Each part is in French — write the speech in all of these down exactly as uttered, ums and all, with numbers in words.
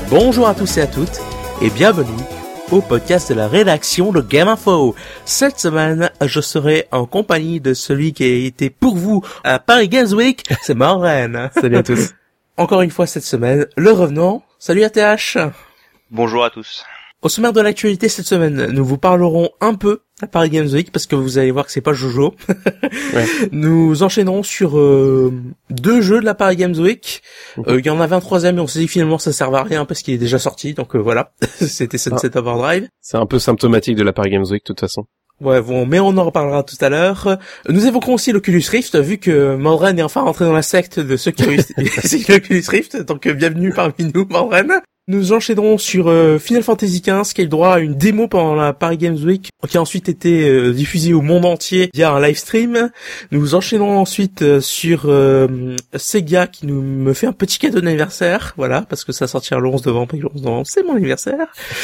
Bonjour à tous et à toutes, et bienvenue au podcast de la rédaction de Game Info. Cette semaine, je serai en compagnie de celui qui a été pour vous à Paris Games Week, c'est Morren. Salut à tous. Encore une fois cette semaine, le revenant. Salut A T H. Bonjour à tous. Au sommaire de l'actualité cette semaine, nous vous parlerons un peu à Paris Games Week parce que vous allez voir que c'est pas Jojo. Ouais. Nous enchaînerons sur euh, deux jeux de la Paris Games Week. Il euh, y en avait un troisième et on s'est dit finalement ça servait à rien parce qu'il est déjà sorti. Donc euh, voilà, c'était Sunset ah. Overdrive. C'est un peu symptomatique de la Paris Games Week de toute façon. Ouais, bon, mais on en reparlera tout à l'heure. Nous évoquerons aussi l'Oculus Rift, vu que Morren est enfin rentré dans la secte de ceux qui ont essayé l'Oculus Rift. Donc bienvenue parmi nous, Morren. Nous enchaînerons sur euh, Final Fantasy quinze qui a eu le droit à une démo pendant la Paris Games Week qui a ensuite été euh, diffusée au monde entier via un live stream. Nous enchaînerons ensuite euh, sur euh, Sega qui nous me fait un petit cadeau d'anniversaire, voilà, parce que ça sortira le onze novembre et le onze novembre c'est mon anniversaire.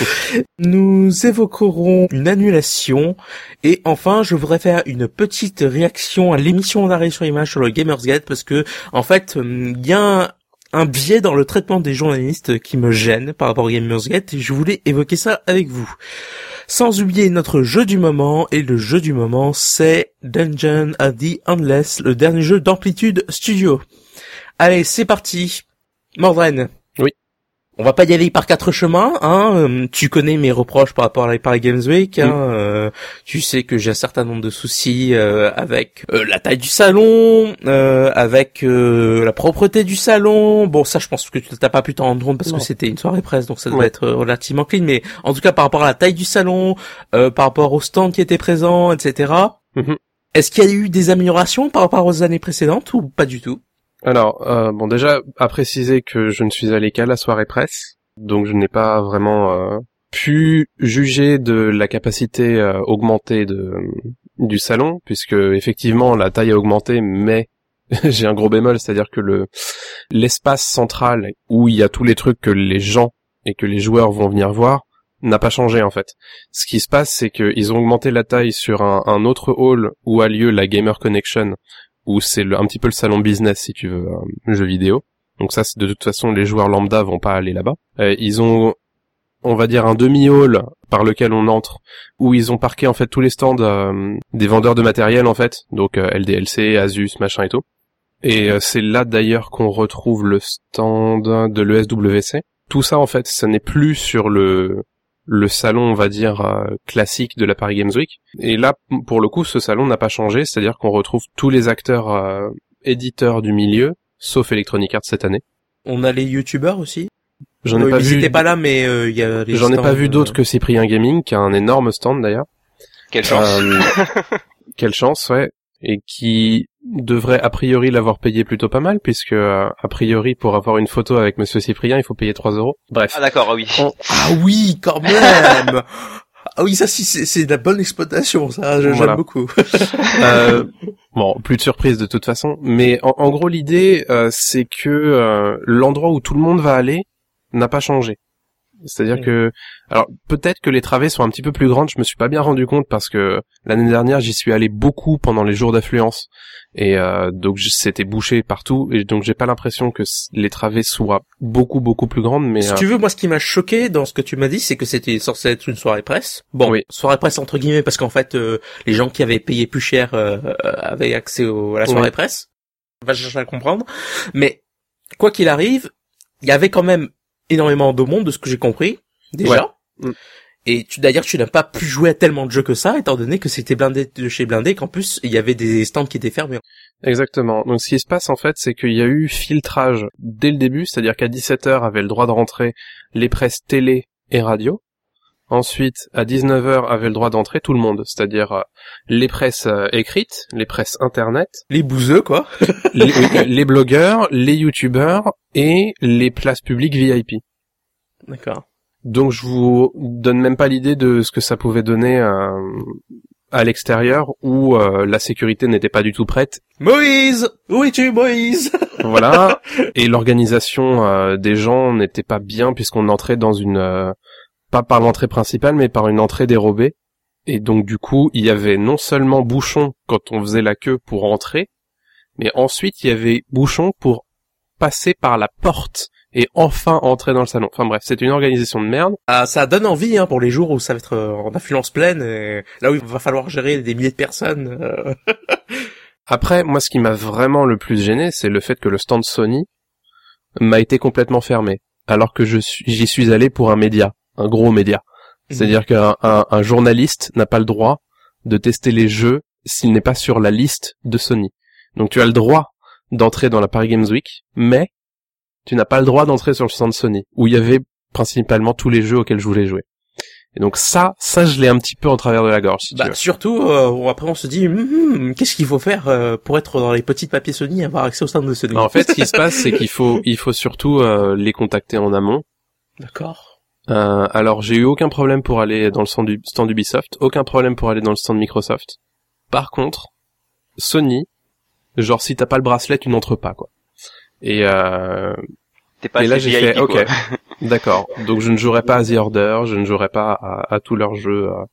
Nous évoquerons une annulation et enfin je voudrais faire une petite réaction à l'émission d'arrêt sur image sur le Gamersgate parce que en fait il y a un un biais dans le traitement des journalistes qui me gêne par rapport au Gamersgate et je voulais évoquer ça avec vous. Sans oublier notre jeu du moment, et le jeu du moment c'est Dungeon of the Endless, le dernier jeu d'Amplitude Studio. Allez, c'est parti. Mordren. Oui. On va pas y aller par quatre chemins, hein. Tu connais mes reproches par rapport à la Paris Games Week, hein. Mm. Euh, tu sais que j'ai un certain nombre de soucis euh, avec euh, la taille du salon, euh, avec euh, la propreté du salon. Bon, ça, je pense que tu t'as pas pu t'en rendre compte parce non. que c'était une soirée presse, donc ça doit ouais. être relativement clean. Mais en tout cas, par rapport à la taille du salon, euh, par rapport au stand qui était présent, et cetera. Mm-hmm. Est-ce qu'il y a eu des améliorations par rapport aux années précédentes ou pas du tout? Alors, euh, bon, déjà, à préciser que je ne suis allé qu'à la soirée presse, donc je n'ai pas vraiment euh, pu juger de la capacité euh, augmentée de du salon, puisque effectivement la taille a augmenté, mais j'ai un gros bémol, c'est-à-dire que le l'espace central où il y a tous les trucs que les gens et que les joueurs vont venir voir n'a pas changé en fait. Ce qui se passe, c'est qu'ils ont augmenté la taille sur un, un autre hall où a lieu la Gamer Connection, où c'est le, un petit peu le salon business si tu veux, un jeu vidéo. Donc ça, c'est, de toute façon, les joueurs lambda vont pas aller là-bas. Euh, ils ont, on va dire, un demi-hall par lequel on entre, où ils ont parqué en fait tous les stands euh, des vendeurs de matériel en fait, donc euh, L D L C, Asus, machin et tout. Et euh, c'est là d'ailleurs qu'on retrouve le stand de l'E S W C. Tout ça en fait, ça n'est plus sur le le salon, on va dire, euh, classique de la Paris Games Week. Et là, pour le coup, ce salon n'a pas changé, c'est-à-dire qu'on retrouve tous les acteurs euh, éditeurs du milieu, sauf Electronic Arts cette année. On a les youtubeurs aussi. J'en ai euh, pas ils vu. Ils étaient pas là, mais il euh, y a les J'en ai pas vu euh... d'autres que Cyprien Gaming, qui a un énorme stand d'ailleurs. Quelle chance. Euh, quelle chance, ouais. Et qui devrait a priori l'avoir payé plutôt pas mal, puisque euh, a priori pour avoir une photo avec Monsieur Cyprien, il faut payer trois euros. Bref. Ah d'accord, ah oui. On... Ah oui, quand même. Ah oui, ça, si, c'est, c'est de la bonne exploitation, ça, j'aime voilà. beaucoup. euh, bon, plus de surprise de toute façon, mais en, en gros, l'idée, euh, c'est que euh, l'endroit où tout le monde va aller n'a pas changé. C'est-à-dire mmh. que, alors peut-être que les travées sont un petit peu plus grandes, je me suis pas bien rendu compte parce que l'année dernière, j'y suis allé beaucoup pendant les jours d'affluence et euh, donc c'était bouché partout et donc j'ai pas l'impression que les travées soient beaucoup beaucoup plus grandes. Mais si euh... tu veux, moi ce qui m'a choqué dans ce que tu m'as dit, c'est que c'était censé être une soirée presse. Bon, oui. Soirée presse entre guillemets parce qu'en fait euh, les gens qui avaient payé plus cher euh, avaient accès au, à la soirée oui. presse. On va chercher à comprendre, mais quoi qu'il arrive, il y avait quand même énormément de monde de ce que j'ai compris déjà. Ouais. Et tu d'ailleurs tu n'as pas pu jouer à tellement de jeux que ça étant donné que c'était blindé de chez blindé qu'en plus il y avait des stands qui étaient fermés. Exactement. Donc ce qui se passe en fait c'est qu'il y a eu filtrage dès le début, c'est-à-dire qu'à dix-sept heures avaient le droit de rentrer les presses télé et radio. Ensuite à dix-neuf heures avait le droit d'entrer tout le monde, c'est-à-dire euh, les presses euh, écrites, les presses internet, les bouseux quoi, les, les blogueurs, les youtubeurs et les places publiques V I P. D'accord. Donc je vous donne même pas l'idée de ce que ça pouvait donner euh, à l'extérieur où euh, la sécurité n'était pas du tout prête. Moïse, où es-tu Moïse? Voilà. Et l'organisation euh, des gens n'était pas bien puisqu'on entrait dans une euh, pas par l'entrée principale mais par une entrée dérobée. Et donc du coup il y avait non seulement bouchon quand on faisait la queue pour entrer, mais ensuite il y avait bouchon pour passer par la porte. et enfin entrer dans le salon. Enfin bref, c'est une organisation de merde. Ah, ça donne envie hein, pour les jours où ça va être euh, en affluence pleine, et là où il va falloir gérer des milliers de personnes. Euh... Après, moi ce qui m'a vraiment le plus gêné, c'est le fait que le stand Sony m'a été complètement fermé, alors que je suis, j'y suis allé pour un média, un gros média. C'est-à-dire mmh. qu'un un, un journaliste n'a pas le droit de tester les jeux s'il n'est pas sur la liste de Sony. Donc tu as le droit d'entrer dans la Paris Games Week, mais tu n'as pas le droit d'entrer sur le stand Sony, où il y avait principalement tous les jeux auxquels je voulais jouer. Et donc ça, ça je l'ai un petit peu en travers de la gorge, si bah, tu veux. Surtout, euh, après on se dit, hm, qu'est-ce qu'il faut faire euh, pour être dans les petits papiers Sony et avoir accès au stand de Sony. En fait, ce qui se passe, c'est qu'il faut, il faut surtout euh, les contacter en amont. D'accord. Euh, alors j'ai eu aucun problème pour aller dans le stand, du, stand Ubisoft, aucun problème pour aller dans le stand Microsoft. Par contre, Sony, genre si t'as pas le bracelet, tu n'entres pas quoi. Et euh, T'es pas et là j'ai V I P, fait, ok, quoi. d'accord. Donc je ne jouerai pas à The Order, je ne jouerai pas à, à tous leurs jeux euh,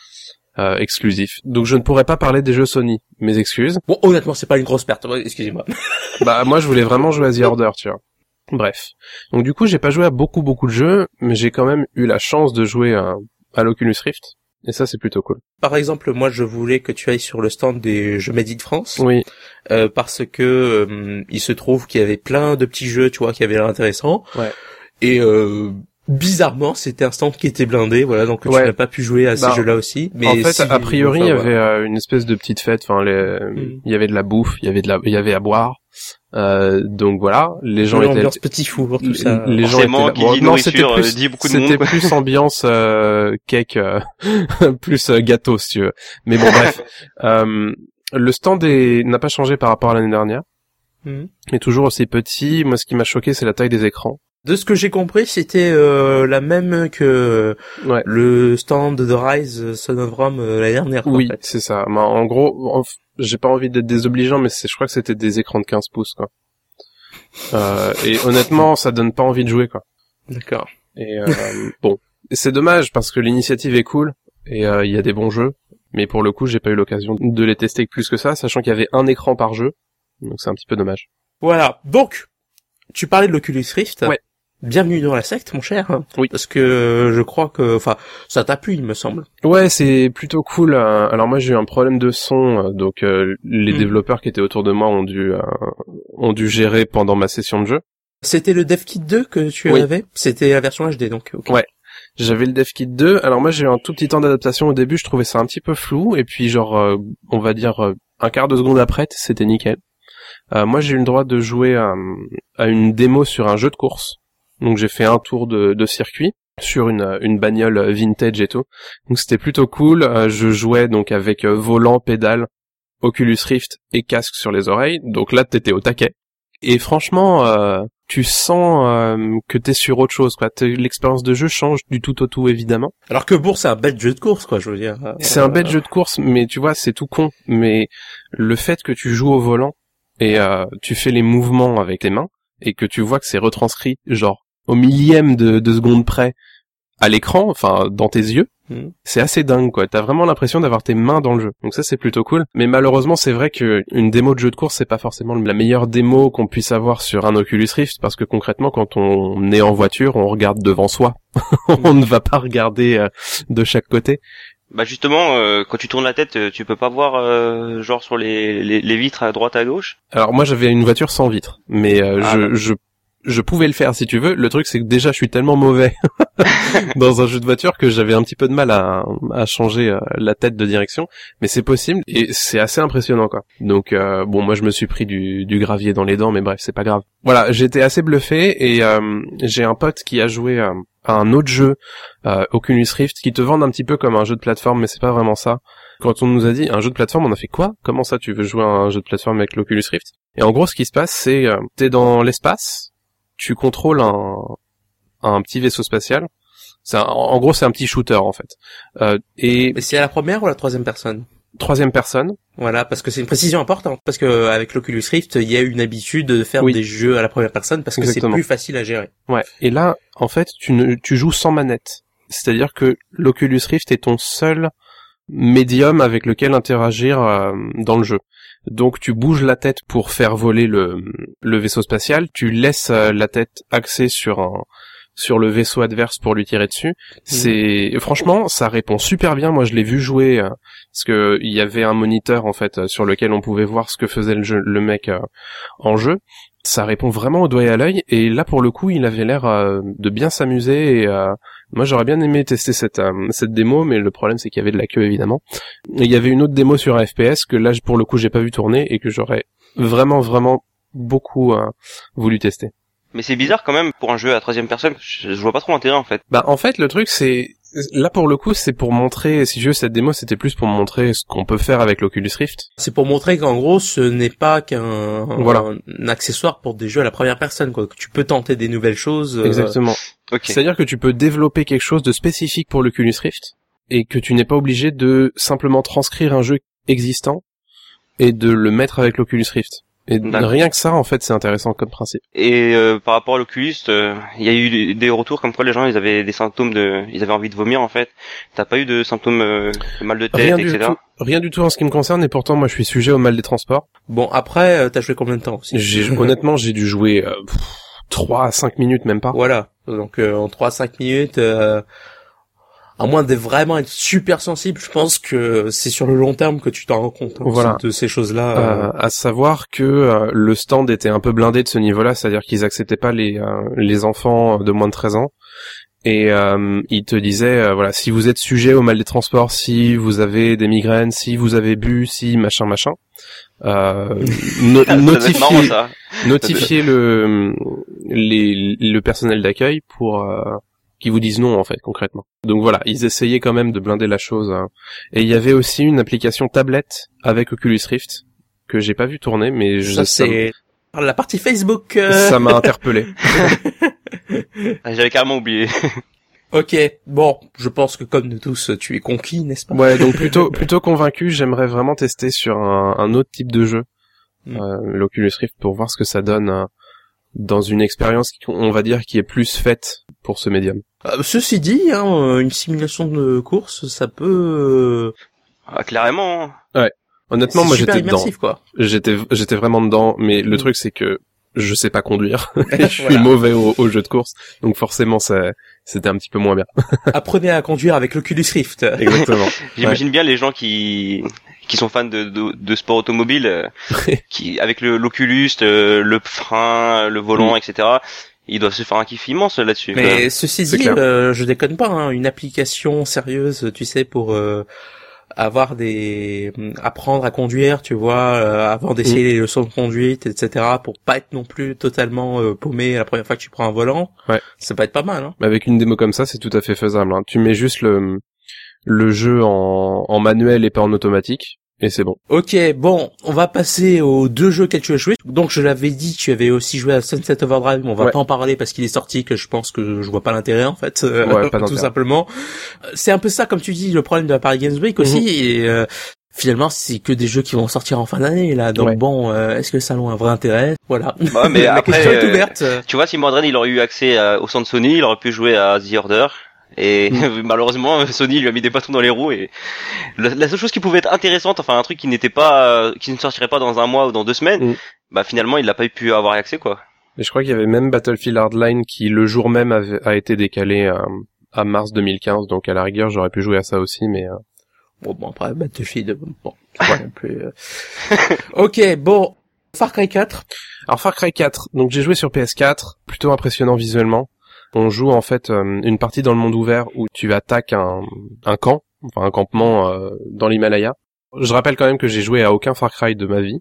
euh, exclusifs. Donc je ne pourrais pas parler des jeux Sony. Mes excuses. Bon, honnêtement, c'est pas une grosse perte. Excusez-moi. Bah moi je voulais vraiment jouer à The Order, tu vois. Bref. Donc du coup j'ai pas joué à beaucoup beaucoup de jeux, mais j'ai quand même eu la chance de jouer à, à l'Oculus Rift. Et ça, c'est plutôt cool. Par exemple, moi, je voulais que tu ailles sur le stand des Jeux Made in France. Oui. Euh, parce que euh, il se trouve qu'il y avait plein de petits jeux, tu vois, qui avaient l'air intéressants. Ouais. Et euh, bizarrement, c'était un stand qui était blindé, voilà, donc ouais. tu n'as pas pu jouer à bah, ces jeux-là aussi. Mais en fait, si, a priori, enfin, il y avait voilà. euh, une espèce de petite fête. Enfin, les... mm. il y avait de la bouffe, il y avait de la, il y avait à boire. Euh, donc voilà, les gens une étaient ambiance petit four, tout ça. Les gens étaient là. Qui Bon, dit non, c'était plus, dit beaucoup de c'était monde, plus ambiance euh, cake, euh, plus euh, gâteau si tu veux. Mais bon bref, euh, le stand est... n'a pas changé par rapport à l'année dernière. Mm. Il est toujours aussi petit. Moi, ce qui m'a choqué, c'est la taille des écrans. De ce que j'ai compris, c'était euh, la même que ouais. le stand de Rise Son of Rome euh, l'année dernière. Oui, en fait. c'est ça. Mais en gros, en... j'ai pas envie d'être désobligeant, mais c'est, je crois que c'était des écrans de quinze pouces, quoi. Euh, et honnêtement, ça donne pas envie de jouer, quoi. D'accord. Et euh, bon, c'est dommage parce que l'initiative est cool et il euh, y a des bons jeux, mais pour le coup, j'ai pas eu l'occasion de les tester plus que ça, sachant qu'il y avait un écran par jeu, donc c'est un petit peu dommage. Voilà. Donc, tu parlais de l'Oculus Rift. Ouais. Bienvenue dans la secte, mon cher. Oui. Parce que je crois que, enfin, ça t'a plu, il me semble. Ouais, c'est plutôt cool. Alors moi, j'ai eu un problème de son, donc euh, les mmh. développeurs qui étaient autour de moi ont dû euh, ont dû gérer pendant ma session de jeu. C'était le DevKit deux que tu oui. avais ? C'était la version H D, donc. Okay. Ouais. J'avais le DevKit deux. Alors moi, j'ai eu un tout petit temps d'adaptation au début. Je trouvais ça un petit peu flou, et puis genre, euh, on va dire euh, un quart de seconde après, c'était nickel. Euh, moi, j'ai eu le droit de jouer à, à une démo sur un jeu de course. Donc j'ai fait un tour de, de circuit sur une, une bagnole vintage et tout. Donc c'était plutôt cool. Euh, je jouais donc avec euh, volant, pédale, Oculus Rift et casque sur les oreilles. Donc là t'étais au taquet. Et franchement, euh, tu sens euh, que t'es sur autre chose, quoi. T'es, l'expérience de jeu change du tout au tout, évidemment. Alors que bon, c'est un bête jeu de course, quoi, je veux dire. C'est un bête jeu de course, mais tu vois, c'est tout con. Mais le fait que tu joues au volant et euh, tu fais les mouvements avec tes mains et que tu vois que c'est retranscrit, genre au millième de, de seconde près à l'écran, enfin dans tes yeux, mmh. c'est assez dingue, quoi. T'as vraiment l'impression d'avoir tes mains dans le jeu. Donc ça, c'est plutôt cool. Mais malheureusement, c'est vrai que une démo de jeu de course, c'est pas forcément la meilleure démo qu'on puisse avoir sur un Oculus Rift, parce que concrètement, quand on est en voiture, on regarde devant soi. On ne va pas regarder euh, de chaque côté. Bah justement, euh, quand tu tournes la tête, tu peux pas voir euh, genre sur les, les les vitres à droite à gauche. Alors moi, j'avais une voiture sans vitre, mais euh, ah, je bah. je Je pouvais le faire si tu veux. Le truc c'est que déjà je suis tellement mauvais dans un jeu de voiture que j'avais un petit peu de mal à, à changer euh, la tête de direction, mais c'est possible et c'est assez impressionnant, quoi. Donc euh, bon, moi je me suis pris du, du gravier dans les dents, mais bref, c'est pas grave. Voilà, j'étais assez bluffé et euh, j'ai un pote qui a joué euh, à un autre jeu, euh, Oculus Rift, qui te vendent un petit peu comme un jeu de plateforme, mais c'est pas vraiment ça. Quand on nous a dit un jeu de plateforme, on a fait quoi ? Comment ça tu veux jouer à un jeu de plateforme avec l'Oculus Rift ? Et en gros, ce qui se passe, c'est euh, t'es dans l'espace. Tu contrôles un, un petit vaisseau spatial. C'est un, en gros, c'est un petit shooter, en fait. Euh, et Mais c'est à la première ou à la troisième personne ? Troisième personne. Voilà, parce que c'est une précision importante. Parce que avec l'Oculus Rift, il y a une habitude de faire oui. des jeux à la première personne parce que Exactement. c'est plus facile à gérer. Ouais. Et là, en fait, tu ne, tu joues sans manette. C'est-à-dire que l'Oculus Rift est ton seul médium avec lequel interagir euh, dans le jeu. Donc tu bouges la tête pour faire voler le, le vaisseau spatial, tu laisses la tête axée sur un sur le vaisseau adverse pour lui tirer dessus. Mmh. C'est franchement, ça répond super bien. Moi, je l'ai vu jouer euh, parce que il y avait un moniteur en fait euh, sur lequel on pouvait voir ce que faisait le, jeu, le mec euh, en jeu. Ça répond vraiment au doigt et à l'œil. Et là, pour le coup, il avait l'air euh, de bien s'amuser. Et euh, moi, j'aurais bien aimé tester cette euh, cette démo, mais le problème, c'est qu'il y avait de la queue évidemment. Et il y avait une autre démo sur un F P S que là, pour le coup, j'ai pas vu tourner et que j'aurais vraiment, vraiment beaucoup euh, voulu tester. Mais c'est bizarre quand même pour un jeu à troisième personne, je, je vois pas trop l'intérêt en fait. Bah en fait le truc c'est là pour le coup c'est pour montrer, si je veux cette démo c'était plus pour montrer ce qu'on peut faire avec l'Oculus Rift. C'est pour montrer qu'en gros ce n'est pas qu'un voilà. un accessoire pour des jeux à la première personne quoi, que tu peux tenter des nouvelles choses. Euh... Exactement. Okay. C'est-à-dire que tu peux développer quelque chose de spécifique pour l'Oculus Rift et que tu n'es pas obligé de simplement transcrire un jeu existant et de le mettre avec l'Oculus Rift. Et D'accord. rien que ça, en fait, c'est intéressant comme principe. Et euh, par rapport à l'Oculus, il euh, y a eu des retours comme quoi les gens, ils avaient des symptômes de, ils avaient envie de vomir en fait. T'as pas eu de symptômes euh, de mal de tête, rien et cetera. Du tout, rien du tout en ce qui me concerne. Et pourtant, moi, je suis sujet au mal des transports. Bon, après, euh, t'as joué combien de temps aussi? J'ai, honnêtement, j'ai dû jouer euh, trois à cinq minutes, même pas. Voilà. Donc euh, en trois à cinq minutes. Euh... À moins de vraiment être super sensible, je pense que c'est sur le long terme que tu t'en rends compte hein, voilà. de ces choses-là. Euh, à savoir que euh, le stand était un peu blindé de ce niveau-là, c'est-à-dire qu'ils acceptaient pas les euh, les enfants de moins de treize ans. Et euh, ils te disaient, euh, voilà, si vous êtes sujet au mal des transports, si vous avez des migraines, si vous avez bu, si machin machin, euh, no- notifiez, notifiez le les le personnel d'accueil pour euh, qui vous disent non en fait concrètement. Donc voilà, ils essayaient quand même de blinder la chose. Hein. Et il y avait aussi une application tablette avec Oculus Rift que j'ai pas vu tourner, mais je, ça c'est ça, la partie Facebook. Euh... Ça m'a interpellé. J'avais carrément oublié. Ok, bon, je pense que comme nous tous, tu es conquis, n'est-ce pas? Ouais, donc plutôt plutôt convaincu. J'aimerais vraiment tester sur un, un autre type de jeu, mm. euh, l'Oculus Rift, pour voir ce que ça donne. Euh, dans une expérience, on va dire, qui est plus faite pour ce médium. Euh, ceci dit, hein, une simulation de course, ça peut... Ah, clairement. Ouais. Honnêtement, c'est moi j'étais immersif, dedans. Quoi. J'étais, j'étais vraiment dedans, mais le mmh. truc c'est que je sais pas conduire. Je suis voilà. mauvais au, au jeu de course, donc forcément ça, c'était un petit peu moins bien. Apprenez à conduire avec l'Oculus Rift. Exactement. J'imagine ouais. bien les gens qui qui sont fans de de, de sport automobile, euh, qui avec le l'Oculus, le, le frein, le volant, mmh. et cetera. Ils doivent se faire un kiff immense là-dessus. Mais quoi. ceci dit, euh, je déconne pas, hein, une application sérieuse, tu sais, pour euh, avoir des apprendre à conduire, tu vois, euh, avant d'essayer mmh. les leçons de conduite, et cetera, pour pas être non plus totalement euh, paumé la première fois que tu prends un volant. Ouais. Ça peut être pas mal. Hein. Mais avec une démo comme ça, c'est tout à fait faisable. Hein. Tu mets juste le le jeu en, en manuel et pas en automatique. Et c'est bon. Ok, bon, on va passer aux deux jeux que tu as joué. Donc je l'avais dit, tu avais aussi joué à Sunset Overdrive, mais on va ouais. pas en parler parce qu'il est sorti, que je pense que je vois pas l'intérêt en fait, euh, ouais, pas tout simplement. C'est un peu ça, comme tu dis, le problème de la Paris Games Week aussi. Mm-hmm. Et euh, finalement, c'est que des jeux qui vont sortir en fin d'année là. Donc ouais. bon, euh, est-ce que le salon a un vrai intérêt? Voilà. Ouais, mais la après, question est ouverte. Euh, tu vois, si Mordred il aurait eu accès à, au centre Sony, il aurait pu jouer à The Order. Et mmh. malheureusement Sony lui a mis des bâtons dans les roues et la, la seule chose qui pouvait être intéressante, enfin un truc qui n'était pas, qui ne sortirait pas dans un mois ou dans deux semaines, mmh. bah finalement il n'a pas pu avoir accès quoi. Et je crois qu'il y avait même Battlefield Hardline qui le jour même avait, a été décalé à, à mars deux mille quinze, donc à la rigueur j'aurais pu jouer à ça aussi, mais euh... bon bon après Battlefield bon pas non plus. Euh... ok bon Far Cry quatre. Alors Far Cry quatre, donc j'ai joué sur P S quatre, plutôt impressionnant visuellement. On joue en fait euh, une partie dans le monde ouvert où tu attaques un, un camp, enfin un campement euh, dans l'Himalaya. Je rappelle quand même que j'ai joué à aucun Far Cry de ma vie.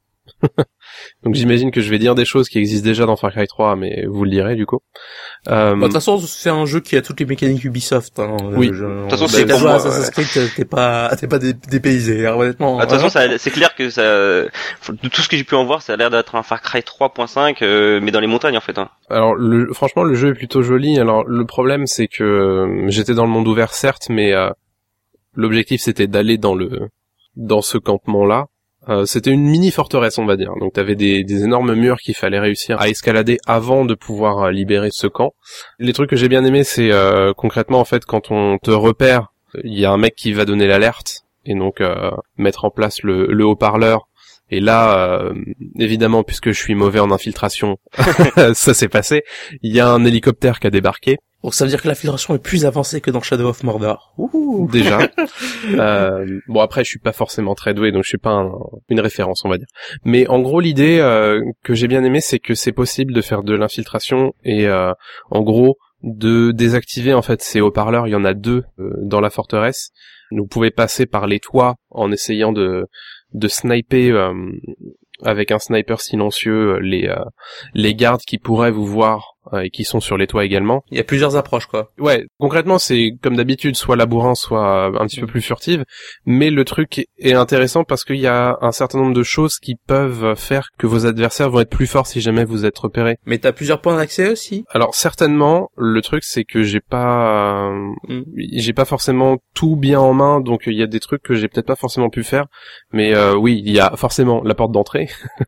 Donc j'imagine que je vais dire des choses qui existent déjà dans Far Cry trois, mais vous le direz du coup. Euh... Bah, de toute façon, c'est un jeu qui a toutes les mécaniques Ubisoft. Hein, oui. De toute façon, c'est pour moi. Assassin's Creed, t'es pas, t'es pas dépaysé, hein, honnêtement. De toute façon, ça, c'est clair que ça, de tout ce que j'ai pu en voir, ça a l'air d'être un Far Cry trois point cinq, euh, mais dans les montagnes en fait. Hein. Alors, le, franchement, le jeu est plutôt joli. Alors, le problème, c'est que euh, j'étais dans le monde ouvert, certes, mais euh, l'objectif, c'était d'aller dans le, dans ce campement-là. Euh, c'était une mini forteresse, on va dire. Donc t'avais des, des énormes murs qu'il fallait réussir à escalader avant de pouvoir euh, libérer ce camp. Les trucs que j'ai bien aimé, c'est euh, concrètement en fait quand on te repère, il y a un mec qui va donner l'alerte et donc euh, mettre en place le, le haut-parleur Et là, euh, évidemment, puisque je suis mauvais en infiltration, ça s'est passé. Il y a un hélicoptère qui a débarqué. Donc ça veut dire que l'infiltration est plus avancée que dans Shadow of Mordor. Ouh. Déjà. euh, bon après je suis pas forcément très doué donc je suis pas un, une référence on va dire. Mais en gros l'idée euh, que j'ai bien aimé c'est que c'est possible de faire de l'infiltration et euh, en gros de désactiver en fait ces haut-parleurs. Il y en a deux euh, dans la forteresse. Vous pouvez passer par les toits en essayant de de sniper euh, avec un sniper silencieux les euh, les gardes qui pourraient vous voir euh, et qui sont sur les toits également. Il y a plusieurs approches quoi. Ouais, concrètement c'est comme d'habitude soit labourin soit un petit peu plus furtive, mais le truc est intéressant parce qu'il y a un certain nombre de choses qui peuvent faire que vos adversaires vont être plus forts si jamais vous êtes repérés. Mais t'as plusieurs points d'accès aussi. Alors certainement, le truc c'est que j'ai pas mm. j'ai pas forcément tout bien en main, donc il y a des trucs que j'ai peut-être pas forcément pu faire, mais euh, oui, il y a forcément la porte d'entrée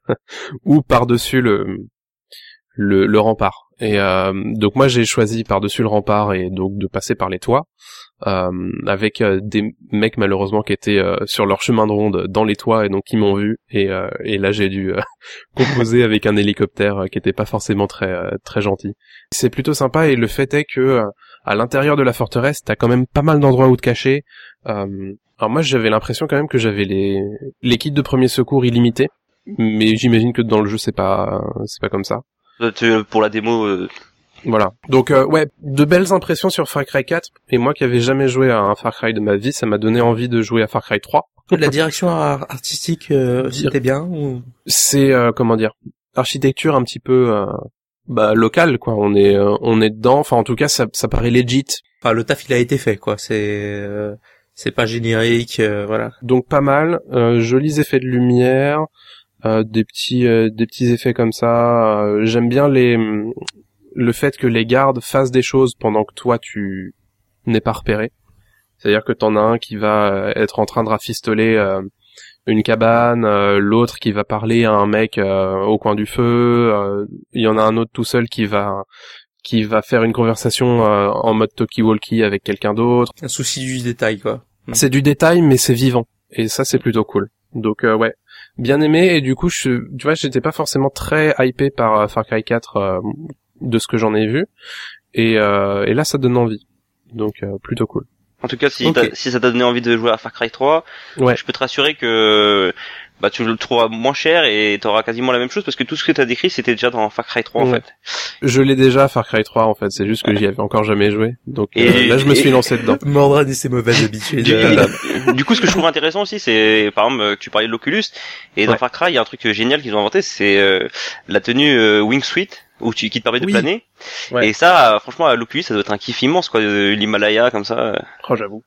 ou par-dessus le le, le rempart. Et euh, donc moi j'ai choisi par-dessus le rempart et donc de passer par les toits euh, avec euh, des mecs malheureusement qui étaient euh, sur leur chemin de ronde dans les toits et donc qui m'ont vu et, euh, et là j'ai dû euh, composer avec un hélicoptère euh, qui était pas forcément très euh, très gentil. C'est plutôt sympa et le fait est que euh, à l'intérieur de la forteresse t'as quand même pas mal d'endroits où te cacher. Euh, alors moi j'avais l'impression quand même que j'avais les les kits de premier secours illimités, mais j'imagine que dans le jeu c'est pas c'est pas comme ça. Pour la démo. Euh... Voilà. Donc euh, ouais, de belles impressions sur Far Cry quatre. Et moi qui avais jamais joué à un Far Cry de ma vie, ça m'a donné envie de jouer à Far Cry trois. La direction artistique, euh, c'était bien ou... C'est euh, comment dire, architecture un petit peu euh, bah locale quoi. On est euh, on est dedans. Enfin en tout cas ça ça paraît legit. Enfin le taf il a été fait quoi. C'est euh, c'est pas générique, euh, voilà. Donc pas mal. Euh, jolis effets de lumière. Euh, des petits euh, des petits effets comme ça. Euh, j'aime bien les le fait que les gardes fassent des choses pendant que toi tu n'es pas repéré. C'est-à-dire que t'en as un qui va être en train de rafistoler euh, une cabane, euh, l'autre qui va parler à un mec euh, au coin du feu. Il euh, y en a un autre tout seul qui va qui va faire une conversation euh, en mode talkie-walkie avec quelqu'un d'autre. Un souci du détail quoi. C'est du détail mais c'est vivant et ça c'est plutôt cool. Donc euh, ouais. Bien aimé et du coup je tu vois j'étais pas forcément très hypé par uh, Far Cry quatre euh, de ce que j'en ai vu et euh, et là ça donne envie donc euh, plutôt cool. En tout cas si okay. si ça t'a donné envie de jouer à Far Cry trois, ouais. Je peux te rassurer que bah tu le trouveras moins cher et t'auras quasiment la même chose parce que tout ce que t'as décrit c'était déjà dans Far Cry trois ouais. En fait. Je l'ai déjà Far Cry trois en fait, c'est juste que j'y avais encore jamais joué. Donc et, euh, là je me suis et, lancé dedans. Mordred et ses mauvaises habitudes. Du, du, du coup ce que je trouve intéressant aussi c'est par exemple tu parlais de l'Oculus et dans ouais. Far Cry il y a un truc génial qu'ils ont inventé, c'est euh, la tenue euh, Wingsuit où tu qui te permet de oui. planer. Ouais. Et ça franchement à l'Oculus ça doit être un kiff immense quoi, l'Himalaya comme ça. Oh j'avoue.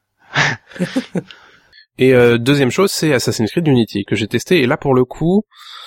Et euh, deuxième chose, c'est Assassin's Creed Unity que j'ai testé et là pour le coup,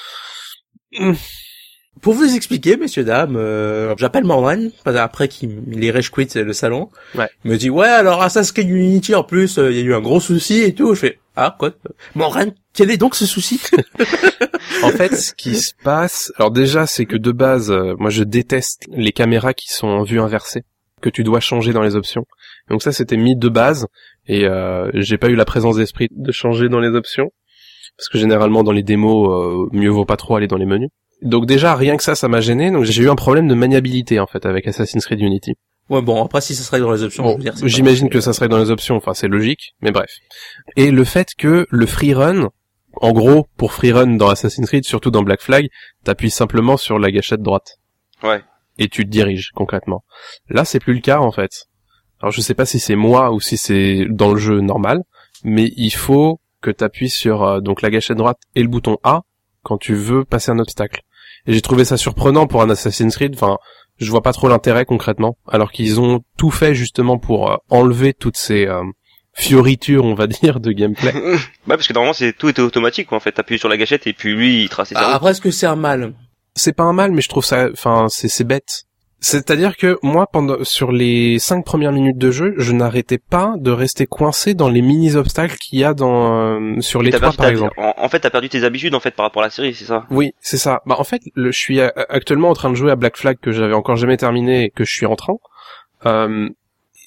pour vous expliquer, messieurs dames, euh, j'appelle Mordred après qu'il ait rage quit le salon. Ouais. Il me dit ouais alors Assassin's Creed Unity en plus il euh, y a eu un gros souci et tout. Je fais ah quoi Mordred, quel est donc ce souci? En fait, ce qui se passe, alors déjà c'est que de base, euh, moi je déteste les caméras qui sont en vue inversée, que tu dois changer dans les options. Donc ça c'était mis de base. Et euh, j'ai pas eu la présence d'esprit de changer dans les options parce que généralement dans les démos euh, mieux vaut pas trop aller dans les menus. Donc déjà rien que ça ça m'a gêné, donc j'ai eu un problème de maniabilité en fait avec Assassin's Creed Unity. Ouais bon après si ça serait dans les options, bon, je veux dire, j'imagine que ça serait dans les options, enfin c'est logique, mais bref. Et le fait que le free run, en gros pour free run dans Assassin's Creed, surtout dans Black Flag, t'appuies simplement sur la gâchette droite. Ouais. Et tu te diriges concrètement. Là c'est plus le cas en fait. Alors je sais pas si c'est moi ou si c'est dans le jeu normal, mais il faut que tu appuies sur euh, donc la gâchette droite et le bouton A quand tu veux passer un obstacle. Et j'ai trouvé ça surprenant pour un Assassin's Creed, enfin, je vois pas trop l'intérêt concrètement, alors qu'ils ont tout fait justement pour euh, enlever toutes ces euh, fioritures, on va dire, de gameplay. Bah parce que normalement c'est tout était automatique quoi, en fait, t'appuies sur la gâchette et puis lui il trace ses bah, après est-ce que c'est un mal? C'est pas un mal, mais je trouve ça, enfin c'est c'est bête. C'est-à-dire que moi, pendant sur les cinq premières minutes de jeu, je n'arrêtais pas de rester coincé dans les mini-obstacles qu'il y a dans euh, sur les toits, par exemple. En, en fait, t'as perdu tes habitudes en fait par rapport à la série, c'est ça? Oui, c'est ça. Bah en fait, le, je suis actuellement en train de jouer à Black Flag que j'avais encore jamais terminé et que je suis en train. Euh,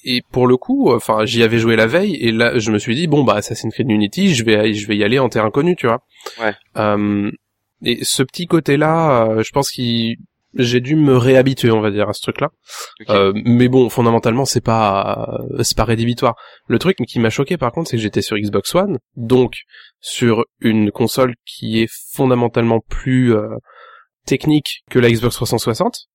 et pour le coup, enfin, j'y avais joué la veille, et là, je me suis dit, bon, bah, Assassin's Creed Unity, je vais, je vais y aller en terrain connu, tu vois. Ouais. Euh, et ce petit côté-là, euh, je pense qu'il, j'ai dû me réhabituer, on va dire, à ce truc-là. Okay. Euh, mais bon, fondamentalement, c'est pas, euh, c'est pas rédhibitoire. Le truc qui m'a choqué, par contre, c'est que j'étais sur Xbox One, donc sur une console qui est fondamentalement plus euh, technique que la Xbox trois cent soixante.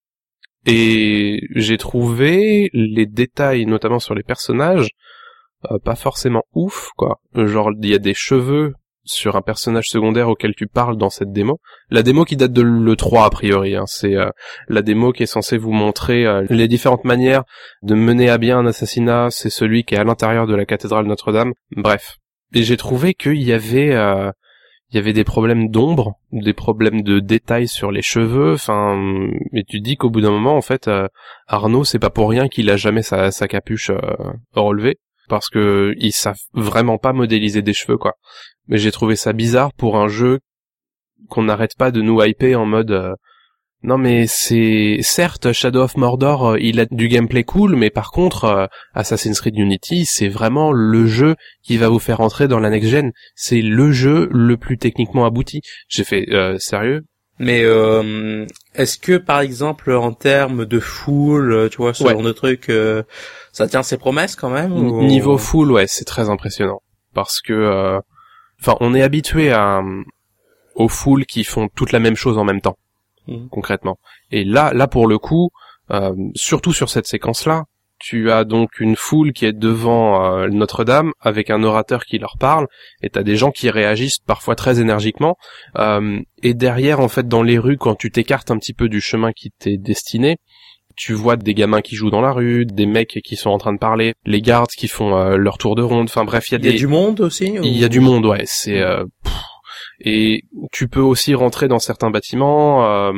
Et j'ai trouvé les détails, notamment sur les personnages, euh, pas forcément ouf, quoi. Genre, il y a des cheveux sur un personnage secondaire auquel tu parles dans cette démo. La démo qui date de l'E trois, a priori, hein. C'est euh, la démo qui est censée vous montrer euh, les différentes manières de mener à bien un assassinat. C'est celui qui est à l'intérieur de la cathédrale Notre-Dame. Bref. Et j'ai trouvé qu'il y avait... Euh, il y avait des problèmes d'ombre, des problèmes de détails sur les cheveux, enfin, et tu te dis qu'au bout d'un moment, en fait, euh, Arnaud, c'est pas pour rien qu'il a jamais sa, sa capuche euh, relevée, parce que ils savent vraiment pas modéliser des cheveux, quoi. Mais j'ai trouvé ça bizarre pour un jeu qu'on n'arrête pas de nous hyper en mode... Euh, non mais c'est... Certes, Shadow of Mordor, euh, il a du gameplay cool, mais par contre, euh, Assassin's Creed Unity, c'est vraiment le jeu qui va vous faire entrer dans la next-gen. C'est le jeu le plus techniquement abouti. J'ai fait, euh, sérieux ? Mais euh, est-ce que, par exemple, en termes de full, tu vois, ce ouais. genre de truc, euh, ça tient ses promesses quand même ou... Niveau full, ouais, c'est très impressionnant. Parce que... Enfin, euh, on est habitué à, aux full qui font toute la même chose en même temps. Mmh. Concrètement. Et là, là pour le coup, euh, surtout sur cette séquence-là, tu as donc une foule qui est devant euh, Notre-Dame avec un orateur qui leur parle, et t'as des gens qui réagissent parfois très énergiquement. Euh, et derrière, en fait, dans les rues, quand tu t'écartes un petit peu du chemin qui t'est destiné, tu vois des gamins qui jouent dans la rue, des mecs qui sont en train de parler, les gardes qui font euh, leur tour de ronde. Enfin bref, il y a des... Il y a du monde aussi ou... Il y a du monde, ouais. C'est... Euh, pff, et tu peux aussi rentrer dans certains bâtiments. Euh,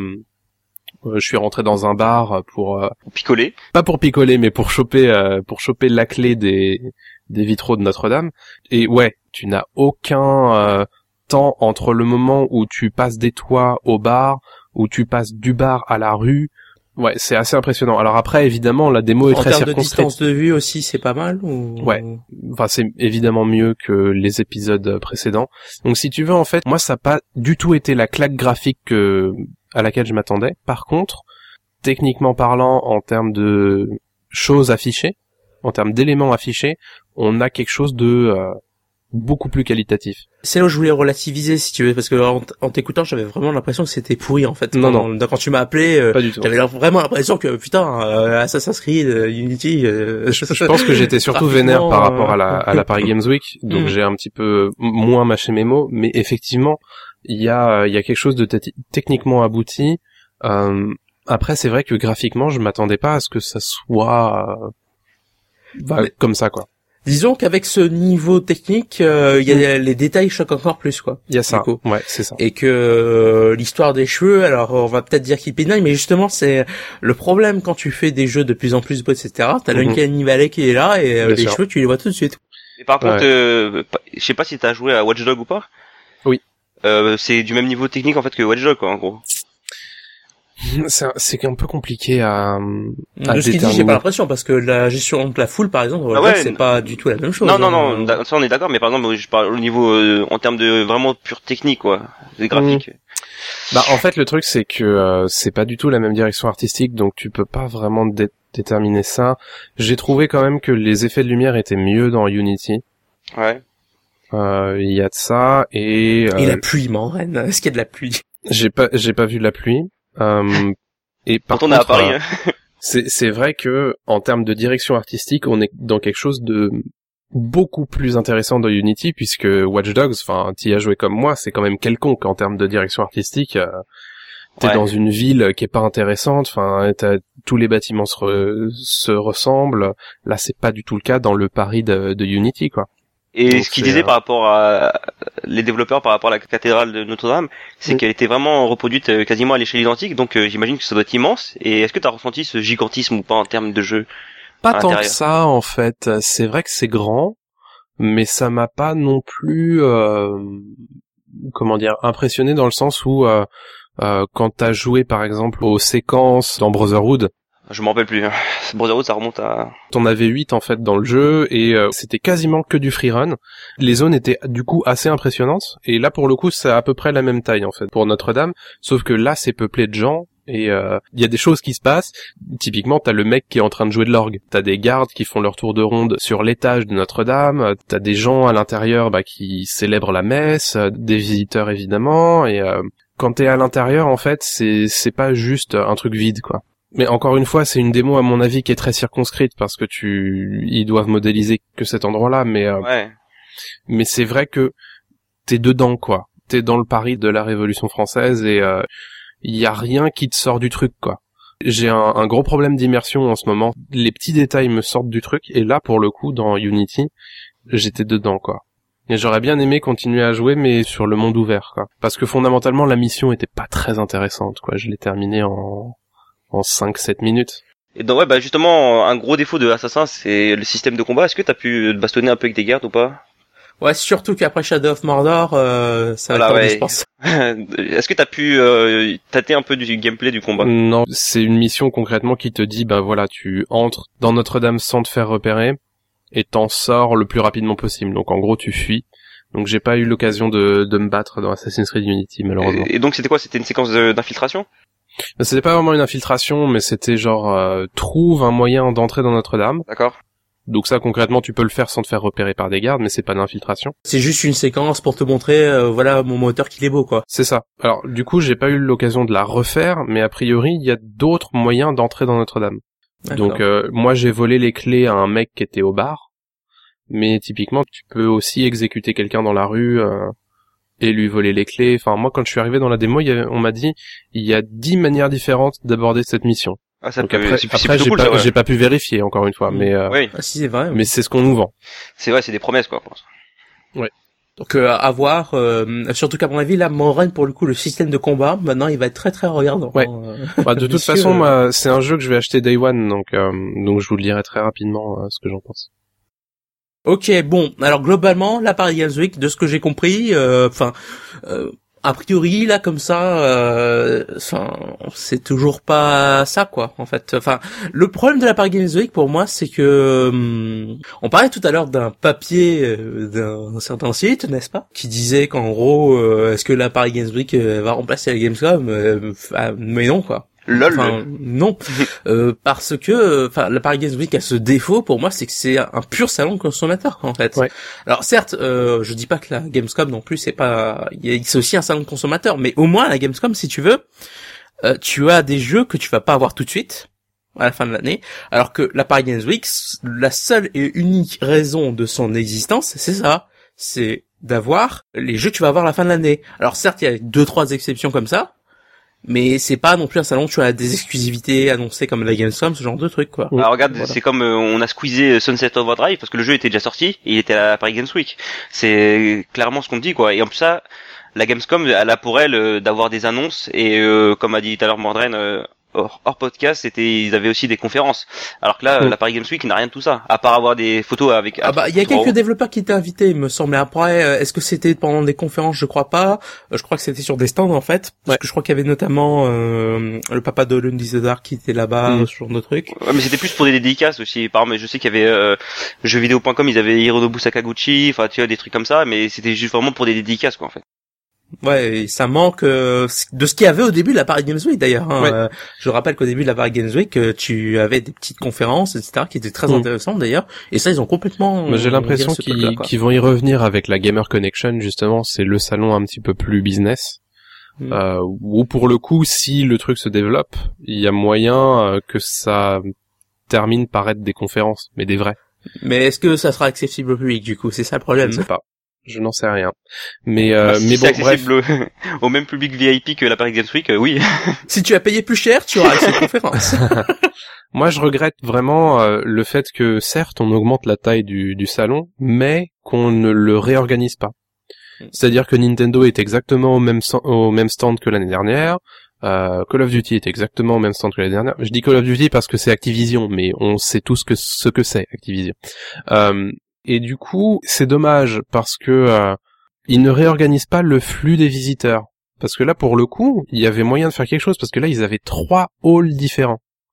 je suis rentré dans un bar pour euh, picoler. Pas pour picoler, mais pour choper euh, pour choper la clé des des vitraux de Notre-Dame. Et ouais, tu n'as aucun euh, temps entre le moment où tu passes des toits au bar, où tu passes du bar à la rue. Ouais, c'est assez impressionnant. Alors après, évidemment, la démo est en très circonscrite. En termes de distance de vue aussi, c'est pas mal ou... Ouais. Enfin, c'est évidemment mieux que les épisodes précédents. Donc, si tu veux, en fait, moi, ça n'a pas du tout été la claque graphique que... à laquelle je m'attendais. Par contre, techniquement parlant, en termes de choses affichées, en termes d'éléments affichés, on a quelque chose de euh, beaucoup plus qualitatif. C'est là où je voulais relativiser, si tu veux, parce que en, en t'écoutant, j'avais vraiment l'impression que c'était pourri, en fait. Non, quand, non. Quand tu m'as appelé, euh, pas du tout. J'avais vraiment l'impression que, putain, euh, Assassin's Creed, euh, Unity... Euh, je, je pense que j'étais surtout vénère par rapport à la, à la Paris Games Week, donc mm. j'ai un petit peu moins mâché mes mots, mais effectivement, il y a, il y a quelque chose de t- techniquement abouti. Euh, après, c'est vrai que graphiquement, je m'attendais pas à ce que ça soit euh, bah, mais... comme ça, quoi. Disons qu'avec ce niveau technique, il euh, y a mmh. les détails choquent encore plus, quoi. Il y a ça. Ouais, c'est ça. Et que euh, l'histoire des cheveux, alors on va peut-être dire qu'il pénale, mais justement c'est le problème quand tu fais des jeux de plus en plus beaux, et cetera. T'as mmh. l'Uncanny Valley qui est là et euh, les sûr. cheveux tu les vois tout de suite. Et par contre, ouais. euh, je sais pas si t'as joué à Watch Dogs ou pas. Oui. Euh, c'est du même niveau technique en fait que Watch Dogs, quoi, en gros. C'est, c'est un peu compliqué à, à de ce qu'il dit, j'ai pas l'impression, parce que la gestion de la foule, par exemple, ah ouais, c'est n- pas du tout la même chose. Non, non, hein. non, ça on est d'accord, mais par exemple, je parle au niveau, euh, en termes de vraiment pure technique, quoi, des graphiques. Mmh. Bah, en fait, le truc, c'est que euh, c'est pas du tout la même direction artistique, donc tu peux pas vraiment dé- déterminer ça. J'ai trouvé quand même que les effets de lumière étaient mieux dans Unity. Ouais. Il euh, y a de ça, et... Euh, et la pluie, Manren, est-ce qu'il y a de la pluie? J'ai pas, j'ai pas vu de la pluie. Euh, et par Quand on contre, est à Paris, euh, c'est c'est vrai que en termes de direction artistique, on est dans quelque chose de beaucoup plus intéressant dans Unity, puisque Watch Dogs, enfin, t'y as joué comme moi, c'est quand même quelconque en termes de direction artistique. Euh, t'es ouais. dans une ville qui est pas intéressante, enfin, t'as, tous les bâtiments se, re, se ressemblent. Là, c'est pas du tout le cas dans le Paris de, de Unity, quoi. Et donc ce qu'il disait euh... par rapport à les développeurs par rapport à la cathédrale de Notre-Dame, c'est mmh. qu'elle était vraiment reproduite quasiment à l'échelle identique, donc euh, j'imagine que ça doit être immense. Et est-ce que t'as ressenti ce gigantisme ou pas en termes de jeu? Pas tant que ça, en fait. C'est vrai que c'est grand, mais ça m'a pas non plus, euh, comment dire, impressionné dans le sens où euh, euh, quand t'as joué par exemple aux séquences dans Brotherhood, Je m'en rappelle plus. Brotherhood, ça remonte à... T'en avais huit en fait dans le jeu et euh, c'était quasiment que du freerun. Les zones étaient du coup assez impressionnantes et là pour le coup c'est à peu près la même taille en fait pour Notre-Dame, sauf que là c'est peuplé de gens et il euh, y a des choses qui se passent. Typiquement t'as le mec qui est en train de jouer de l'orgue, t'as des gardes qui font leur tour de ronde sur l'étage de Notre-Dame, t'as des gens à l'intérieur bah, qui célèbrent la messe, des visiteurs évidemment et euh, quand t'es à l'intérieur en fait c'est c'est pas juste un truc vide quoi. Mais encore une fois, c'est une démo à mon avis qui est très circonscrite parce que tu, ils doivent modéliser que cet endroit-là, mais euh, ouais. mais c'est vrai que t'es dedans quoi. T'es dans le Paris de la Révolution française et il euh, y a rien qui te sort du truc quoi. J'ai un, un gros problème d'immersion en ce moment. Les petits détails me sortent du truc et là pour le coup dans Unity, j'étais dedans quoi. Et j'aurais bien aimé continuer à jouer mais sur le monde ouvert quoi. Parce que fondamentalement la mission était pas très intéressante quoi. Je l'ai terminée en en cinq sept minutes. Et donc ouais, bah justement, un gros défaut de Assassin, c'est le système de combat. Est-ce que t'as pu te bastonner un peu avec des gardes ou pas? Ouais, surtout qu'après Shadow of Mordor, euh, ça va voilà, être ouais. je pense. Est-ce que t'as pu euh, tâter un peu du gameplay du combat? Non, c'est une mission concrètement qui te dit, bah voilà, tu entres dans Notre-Dame sans te faire repérer et t'en sors le plus rapidement possible. Donc en gros, tu fuis. Donc j'ai pas eu l'occasion de, de me battre dans Assassin's Creed Unity, malheureusement. Et, et donc c'était quoi? C'était une séquence de, d'infiltration? C'était pas vraiment une infiltration, mais c'était genre euh, trouve un moyen d'entrer dans Notre-Dame. D'accord. Donc ça concrètement tu peux le faire sans te faire repérer par des gardes, mais c'est pas d'infiltration. C'est juste une séquence pour te montrer, euh, voilà mon moteur qu'il est beau quoi. C'est ça. Alors du coup j'ai pas eu l'occasion de la refaire, mais a priori il y a d'autres moyens d'entrer dans Notre-Dame. D'accord. Donc euh, moi j'ai volé les clés à un mec qui était au bar, mais typiquement tu peux aussi exécuter quelqu'un dans la rue. Euh, et lui voler les clés. Enfin, moi, quand je suis arrivé dans la démo, il y avait, on m'a dit, il y a dix manières différentes d'aborder cette mission. Ah, ça Donc peut, après, c'est, après c'est j'ai cool, pas, ça, ouais. j'ai pas pu vérifier encore une fois, mais, euh, Oui. Ah si c'est vrai. mais c'est ce qu'on nous vend. C'est vrai, c'est des promesses, quoi, je pense. Ouais. Donc euh, à voir, euh, surtout qu'à mon avis, là, Morhaine, pour le coup, le système de combat, maintenant, il va être très très regardant. Ouais. Euh, Bah, de toute messieurs, façon, euh... moi, c'est un jeu que je vais acheter Day One, donc, euh, donc je vous le dirai très rapidement, euh, ce que j'en pense. Ok, bon, alors globalement, là, Paris Games Week, de ce que j'ai compris, enfin, euh, euh, a priori, là, comme ça, enfin, euh, c'est toujours pas ça, quoi, en fait. Enfin, le problème de la Paris Games Week, pour moi, c'est que hum, on parlait tout à l'heure d'un papier euh, d'un certain site, n'est-ce pas, qui disait qu'en gros, euh, est-ce que la Paris Games Week euh, va remplacer la Gamescom euh, mais non, quoi. Lol. Enfin, non, euh, parce que, enfin, la Paris Games Week a ce défaut pour moi, c'est que c'est un pur salon de consommateur en fait. Ouais. Alors certes, euh, je dis pas que la Gamescom non plus c'est pas, c'est aussi un salon de consommateur, mais au moins la Gamescom, si tu veux, euh, tu as des jeux que tu vas pas avoir tout de suite à la fin de l'année, alors que la Paris Games Week, la seule et unique raison de son existence, c'est ça, c'est d'avoir les jeux que tu vas avoir à la fin de l'année. Alors certes, il y a deux trois exceptions comme ça. Mais c'est pas non plus un salon où tu as des exclusivités annoncées comme la Gamescom, ce genre de truc, quoi. Alors regarde, Voilà. c'est comme euh, on a squeezé Sunset Overdrive parce que le jeu était déjà sorti et il était à la Paris Games Week. C'est clairement ce qu'on dit, quoi. Et en plus ça, la Gamescom, elle a pour elle euh, d'avoir des annonces et euh, comme a dit tout à l'heure Mordren, euh, hors, hors podcast, c'était, ils avaient aussi des conférences. Alors que là, Mm. la Paris Games Week n'a rien de tout ça, à part avoir des photos avec. Ah bah, il y a quelques développeurs qui étaient invités, il me semble. Après, euh, est-ce que c'était pendant des conférences? Je crois pas. Euh, je crois que c'était sur des stands, en fait. Parce Ouais. que je crois qu'il y avait notamment euh, le papa de Alone in the Dark qui était là-bas, Mm. ce genre de truc. Ouais, mais c'était plus pour des dédicaces aussi. Par exemple, je sais qu'il y avait euh, jeuxvideo point com, ils avaient Hironobu Sakaguchi, enfin tu vois des trucs comme ça, mais c'était juste vraiment pour des dédicaces, quoi, en fait. Ouais, et ça manque euh, de ce qu'il y avait au début de la Paris Games Week, d'ailleurs. Hein. Ouais. Euh, je rappelle qu'au début de la Paris Games Week, euh, tu avais des petites conférences, et cetera, qui étaient très Mm. intéressantes, d'ailleurs. Et ça, ils ont complètement... Mais j'ai l'impression viré ce qu'ils, truc-là, quoi. qu'ils vont y revenir avec la Gamer Connection, justement, c'est le salon un petit peu plus business. Mm. Euh, où pour le coup, si le truc se développe, il y a moyen euh, que ça termine par être des conférences, mais des vraies. Mais est-ce que ça sera accessible au public, du coup? C'est ça le problème. Je ne sais pas. Je n'en sais rien. Mais euh, Bah, si mais c'est bon, bref. accessible au, au même public V I P que la Paris Games Week, euh, oui. Si tu as payé plus cher, tu auras accès aux conférences. Moi, je regrette vraiment euh, le fait que, certes, on augmente la taille du, du salon, mais qu'on ne le réorganise pas. C'est-à-dire que Nintendo est exactement au même, san- au même stand que l'année dernière, euh, Call of Duty est exactement au même stand que l'année dernière. Je dis Call of Duty parce que c'est Activision, mais on sait tous que ce que c'est Activision. Euh, et du coup, c'est dommage parce que euh, ils ne réorganisent pas le flux des visiteurs. Parce que là, pour le coup, il y avait moyen de faire quelque chose, parce que là, ils avaient trois halls différents.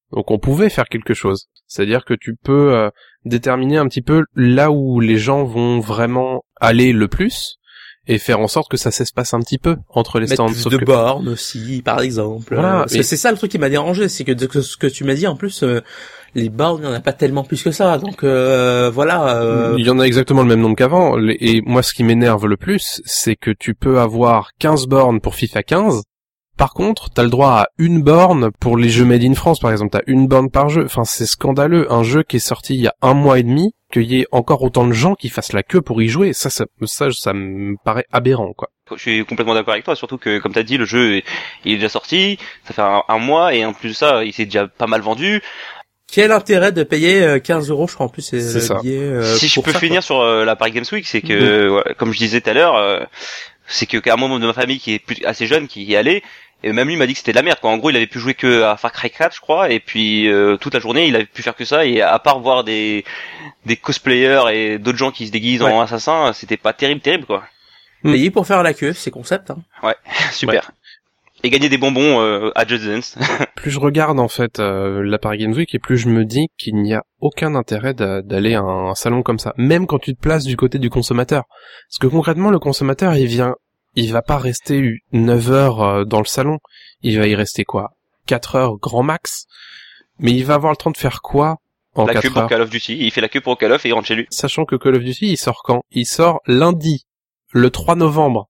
Donc on pouvait faire quelque chose. C'est-à-dire que tu peux euh, déterminer un petit peu là où les gens vont vraiment aller le plus et faire en sorte que ça s'espace un petit peu entre les stands. Mettre plus de que... bornes aussi, par exemple. Voilà, euh, et... C'est ça le truc qui m'a dérangé, c'est que de ce que tu m'as dit, en plus, euh, les bornes, il n'y en a pas tellement plus que ça. Donc euh, voilà. Euh... Il y en a exactement le même nombre qu'avant. Et moi, ce qui m'énerve le plus, c'est que tu peux avoir quinze bornes pour FIFA quinze. Par contre, t'as le droit à une borne pour les jeux Made in France, par exemple. T'as une borne par jeu. Enfin, c'est scandaleux. Un jeu qui est sorti il y a un mois et demi, qu'il y ait encore autant de gens qui fassent la queue pour y jouer. Ça, ça, ça, ça me paraît aberrant, quoi. Je suis complètement d'accord avec toi, surtout que, comme t'as dit, le jeu, il est déjà sorti. Ça fait un, un mois, et en plus de ça, il s'est déjà pas mal vendu. Quel intérêt de payer quinze euros, je crois, en plus, c'est, c'est le billet, euh, si je peux ça, finir quoi. sur euh, la Paris Games Week, c'est que, mmh. ouais, comme je disais tout à l'heure, euh, c'est que qu'un membre de ma famille qui est plus, assez jeune, qui y allait, et même lui m'a dit que c'était de la merde, quoi. En gros, il avait pu jouer que à Far Cry quatre, je crois, et puis euh, toute la journée, il avait pu faire que ça, et à part voir des des cosplayers et d'autres gens qui se déguisent ouais. en assassins, c'était pas terrible, terrible, quoi. Payer pour faire la queue, c'est concept, hein. Ouais, super. Ouais. Et gagner des bonbons euh, à Just Dance. Plus je regarde en fait euh, la Paris Games Week et plus je me dis qu'il n'y a aucun intérêt d'a- d'aller à un salon comme ça, même quand tu te places du côté du consommateur. Parce que concrètement, le consommateur, il vient, il va pas rester neuf heures euh, dans le salon, il va y rester quoi, quatre heures grand max. Mais il va avoir le temps de faire quoi en la quatre queue pour heures Call of Duty, il fait la queue pour Call of et il rentre chez lui. Sachant que Call of Duty, il sort quand? Il sort lundi, le trois novembre.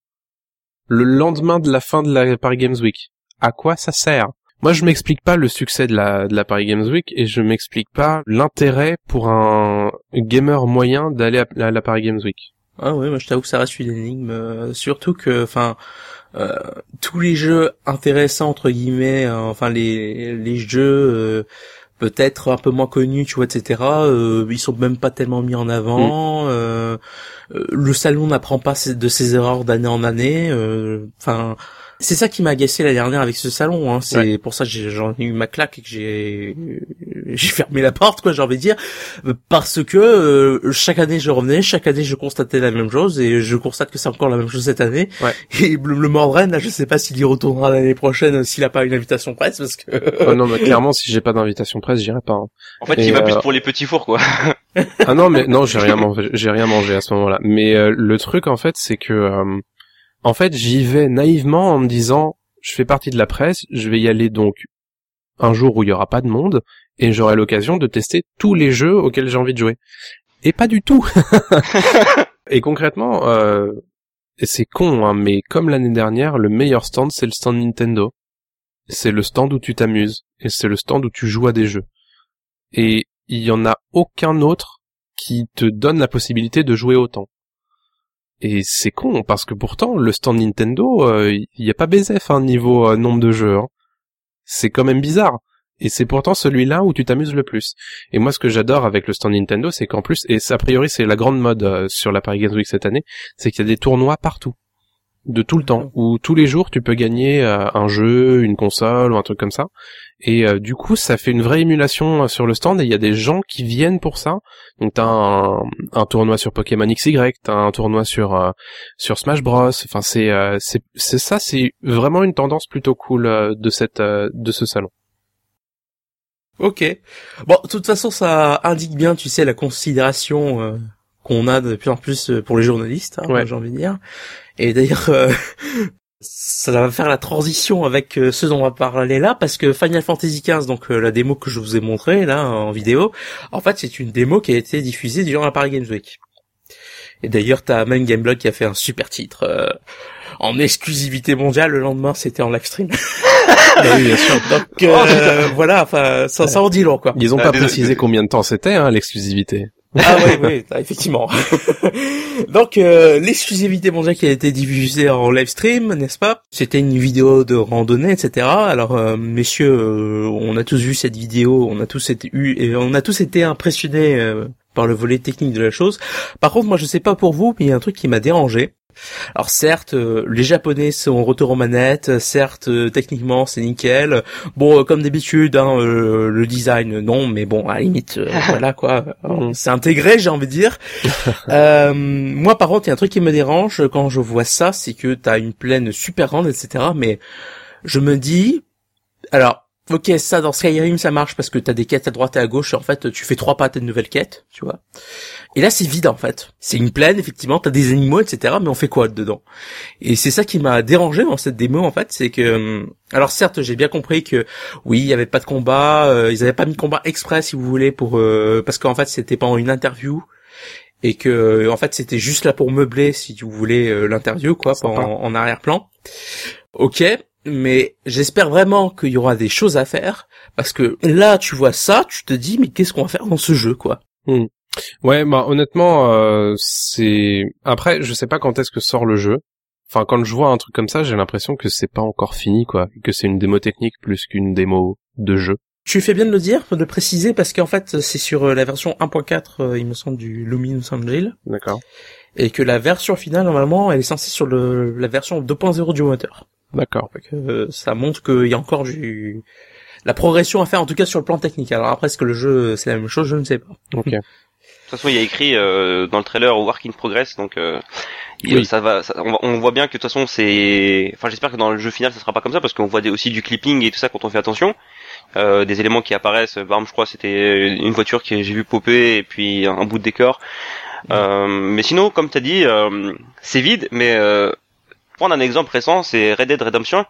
Le lendemain de la fin de la Paris Games Week. À quoi ça sert? Moi, je m'explique pas le succès de la, de la Paris Games Week et je m'explique pas l'intérêt pour un gamer moyen d'aller à, à la Paris Games Week. Ah oui, moi je t'avoue que ça reste une énigme, euh, surtout que, enfin, euh, tous les jeux intéressants entre guillemets, euh, enfin les les jeux euh, peut-être un peu moins connus, tu vois, et cetera. Euh, ils sont même pas tellement mis en avant. Mm. Euh, euh, le salon n'apprend pas de ses erreurs d'année en année. Enfin, euh, c'est ça qui m'a agacé la dernière avec ce salon. Hein. C'est ouais. pour ça que j'ai, j'en ai eu ma claque et que j'ai j'ai fermé la porte, quoi, j'ai envie de dire, parce que euh, chaque année je revenais, chaque année je constatais la même chose et je constate que c'est encore la même chose cette année. Ouais. Et le, le Mordren, là, je sais pas s'il y retournera l'année prochaine s'il a pas une invitation presse, parce que. Oh non, mais clairement, si j'ai pas d'invitation presse, j'irai pas. Hein. En fait, et il va euh... plus pour les petits fours, quoi. Ah non, mais non, j'ai rien mangé, j'ai rien mangé à ce moment-là. Mais euh, le truc, en fait, c'est que, euh, en fait, j'y vais naïvement en me disant, je fais partie de la presse, je vais y aller donc un jour où il y aura pas de monde et j'aurai l'occasion de tester tous les jeux auxquels j'ai envie de jouer. Et pas du tout. Et concrètement, euh, c'est con, hein, mais comme l'année dernière, le meilleur stand, c'est le stand Nintendo. C'est le stand où tu t'amuses et c'est le stand où tu joues à des jeux. Et il y en a aucun autre qui te donne la possibilité de jouer autant. Et c'est con, parce que pourtant, le stand Nintendo, il euh, y a pas B Z F, hein, niveau euh, nombre de jeux. Hein. C'est quand même bizarre. Et c'est pourtant celui-là où tu t'amuses le plus. Et moi, ce que j'adore avec le stand Nintendo, c'est qu'en plus, et a priori c'est la grande mode euh, sur la Paris Games Week cette année, c'est qu'il y a des tournois partout. De tout le temps. Où tous les jours, tu peux gagner euh, un jeu, une console ou un truc comme ça. Et euh, du coup, ça fait une vraie émulation euh, sur le stand et il y a des gens qui viennent pour ça. Donc t'as un, un tournoi sur Pokémon X Y, t'as un tournoi sur euh, sur Smash Bros. Enfin c'est euh, c'est c'est ça, c'est vraiment une tendance plutôt cool euh, de cette euh, de ce salon. Ok. Bon, de toute façon, ça indique bien, tu sais, la considération euh, qu'on a de plus en plus pour les journalistes, hein, ouais. j'ai envie de dire. Et d'ailleurs, euh, ça va faire la transition avec euh, ce dont on va parler là, parce que Final Fantasy quinze, donc euh, la démo que je vous ai montrée là en vidéo, en fait c'est une démo qui a été diffusée durant la Paris Games Week. Et d'ailleurs t'as même Gameblog qui a fait un super titre euh, en exclusivité mondiale. Le lendemain c'était en live stream. Bah oui, bien sûr. Donc euh, oh, voilà, enfin ça, ça en dit long, quoi. Ils ont ah, pas désolé. précisé combien de temps c'était, hein, l'exclusivité. Ah oui, oui, effectivement. Donc euh, l'exclusivité mondiale qui a été diffusée en live stream, n'est-ce pas? C'était une vidéo de randonnée, et cetera. Alors euh, messieurs, euh, on a tous vu cette vidéo, on a tous été eu et on a tous été impressionnés euh, par le volet technique de la chose. Par contre, moi je sais pas pour vous, mais il y a un truc qui m'a dérangé. Alors certes, euh, les Japonais sont retour aux manettes, certes, euh, techniquement c'est nickel. Bon, euh, comme d'habitude, hein, euh, le design non, mais bon, à la limite, euh, voilà quoi, alors, c'est intégré, j'ai envie de dire. euh, moi, par contre, il y a un truc qui me dérange quand je vois ça, c'est que t'as une plaine super grande, et cetera. Mais je me dis, alors ok, ça dans Skyrim ça marche parce que t'as des quêtes à droite et à gauche et en fait tu fais trois pas, t'as de nouvelles quêtes, tu vois. Et là c'est vide en fait. C'est une plaine, effectivement, t'as des animaux, et cetera. Mais on fait quoi dedans? Et c'est ça qui m'a dérangé dans cette démo en fait, c'est que alors certes j'ai bien compris que oui il y avait pas de combat, euh, ils avaient pas mis de combat exprès si vous voulez pour euh, parce qu'en fait c'était pendant une interview et que en fait c'était juste là pour meubler si vous voulez euh, l'interview quoi, en, en arrière-plan. Ok. Mais j'espère vraiment qu'il y aura des choses à faire, parce que là, tu vois ça, tu te dis, mais qu'est-ce qu'on va faire dans ce jeu, quoi? Hmm. Ouais, bah honnêtement, euh, c'est... Après, je sais pas quand est-ce que sort le jeu. Enfin, quand je vois un truc comme ça, j'ai l'impression que c'est pas encore fini, quoi. Que c'est une démo technique plus qu'une démo de jeu. Tu fais bien de le dire, de le préciser, parce qu'en fait, c'est sur la version un point quatre, euh, il me semble, du Luminous Engine. D'accord. Et que la version finale, normalement, elle est censée sur le la version deux point zéro du moteur. D'accord. Donc, euh, ça montre qu'il y a encore du la progression à faire, en tout cas sur le plan technique. Alors après, est-ce que le jeu c'est la même chose, je ne sais pas. Ok. De toute façon, il y a écrit euh, dans le trailer Work in Progress, donc euh, il, oui. ça va. Ça, on, on voit bien que de toute façon, c'est. Enfin, j'espère que dans le jeu final, ça sera pas comme ça, parce qu'on voit des, aussi du clipping et tout ça quand on fait attention. Euh, des éléments qui apparaissent. Par exemple, je crois, c'était une voiture que j'ai vu popper et puis un bout de décor. Mmh. Euh, mais sinon, comme t'as dit, euh, c'est vide, mais euh, prendre un exemple récent, c'est Red Dead Redemption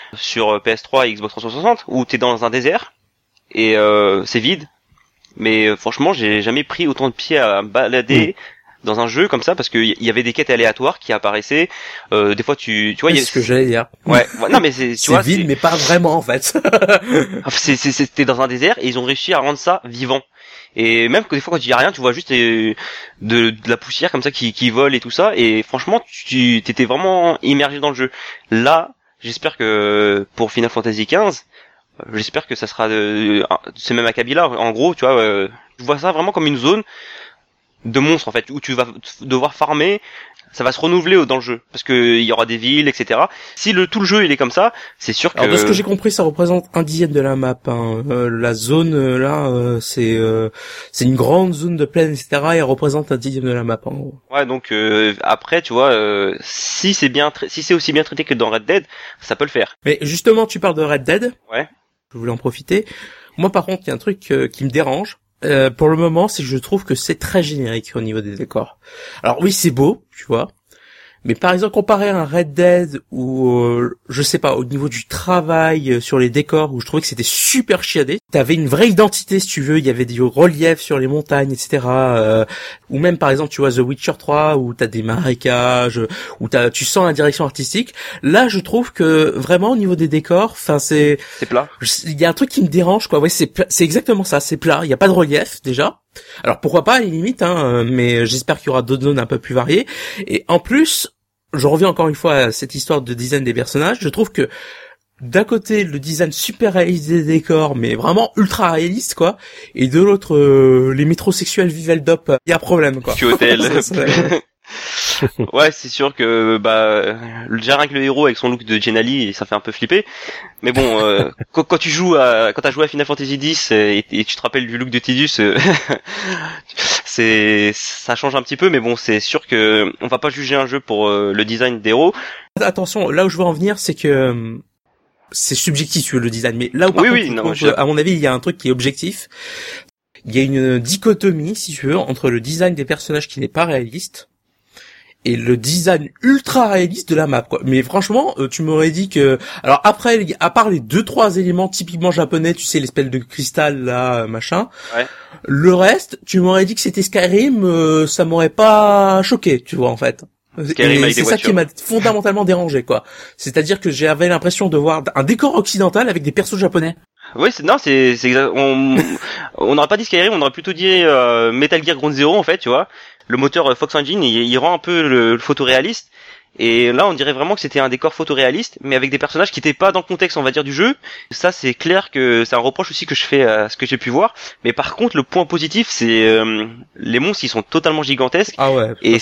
sur P S trois et Xbox trois cent soixante, où t'es dans un désert et euh, c'est vide. Mais euh, franchement, j'ai jamais pris autant de pied à me balader mmh. dans un jeu comme ça, parce que il y avait des quêtes aléatoires qui apparaissaient. Euh, des fois, tu, tu vois, il y a ce que j'allais dire. Ouais, non mais c'est, tu c'est vois, vide, c'est... mais pas vraiment en fait. c'est, c'est, c'était dans un désert et ils ont réussi à rendre ça vivant. Et même que des fois quand il y a rien, tu vois juste euh, de, de la poussière comme ça qui, qui vole et tout ça. Et franchement, tu t'étais vraiment immergé dans le jeu. Là, j'espère que pour Final Fantasy quinze, j'espère que ça sera de, de ce même acabit-là. En gros, tu vois, euh, je vois ça vraiment comme une zone de monstres en fait, où tu vas devoir farmer. Ça va se renouveler dans le jeu, parce que il y aura des villes, et cetera. Si le tout le jeu il est comme ça, c'est sûr que. Alors de ce que j'ai compris, ça représente un dixième de la map. Hein. Euh, la zone euh, là, euh, c'est euh, c'est une grande zone de plaine, et cetera. Et elle représente un dixième de la map. En gros. Ouais, donc euh, après, tu vois, euh, si c'est bien, tra- si c'est aussi bien traité que dans Red Dead, ça peut le faire. Mais justement, tu parles de Red Dead. Ouais. Je voulais en profiter. Moi, par contre, il y a un truc euh, qui me dérange. Euh, pour le moment, c'est que je trouve que c'est très générique au niveau des décors. Alors oui, c'est beau, tu vois. Mais par exemple, comparé à un Red Dead où, euh, je sais pas, au niveau du travail euh, sur les décors, où je trouvais que c'était super chiadé, t'avais une vraie identité, si tu veux, il y avait du relief sur les montagnes, et cetera. Euh, ou même, par exemple, tu vois, The Witcher trois, où t'as des marécages, où t'as, tu sens la direction artistique. Là, je trouve que, vraiment, au niveau des décors, enfin, c'est... C'est plat. Il y a un truc qui me dérange, quoi. Ouais, c'est, c'est exactement ça, c'est plat. Il y a pas de relief, déjà. Alors pourquoi pas à la limite, hein, mais j'espère qu'il y aura d'autres zones un peu plus variées. Et en plus, je reviens encore une fois à cette histoire de design des personnages, je trouve que d'un côté le design super réaliste des décors, mais vraiment ultra réaliste quoi, et de l'autre euh, les métrosexuels vivent dop, il y a problème quoi. Tu hôtel. Ouais, c'est sûr que bah déjà rien que le héros avec son look de Gennali, ça fait un peu flipper. Mais bon, euh, quand, quand tu joues à quand t'as joué à Final Fantasy X et, et tu te rappelles du look de Tidus, euh, c'est ça change un petit peu. Mais bon, c'est sûr que on va pas juger un jeu pour euh, le design des héros. Attention, là où je veux en venir, c'est que c'est subjectif le design, mais là où par oui, contre, oui, non, trouve, je... à mon avis, il y a un truc qui est objectif. Il y a une dichotomie, si tu veux, entre le design des personnages qui n'est pas réaliste et le design ultra réaliste de la map quoi. Mais franchement, euh, tu m'aurais dit que alors après à part les deux trois éléments typiquement japonais, tu sais l'espèce de cristal là machin. Ouais. Le reste, tu m'aurais dit que c'était Skyrim, euh, ça m'aurait pas choqué, tu vois en fait. Skyrim avec c'est des ça voitures. qui m'a fondamentalement dérangé quoi. C'est-à-dire que j'avais l'impression de voir un décor occidental avec des persos japonais. Oui, c'est non, c'est c'est exact. On on n'aurait pas dit Skyrim, on aurait plutôt dit euh, Metal Gear Ground Zero en fait, tu vois. Le moteur Fox Engine, il, il rend un peu le, le photoréaliste. Et là, on dirait vraiment que c'était un décor photoréaliste, mais avec des personnages qui n'étaient pas dans le contexte, on va dire, du jeu. Ça, c'est clair que c'est un reproche aussi que je fais à ce que j'ai pu voir. Mais par contre, le point positif, c'est euh, les monstres, ils sont totalement gigantesques. Ah ouais. Et ça,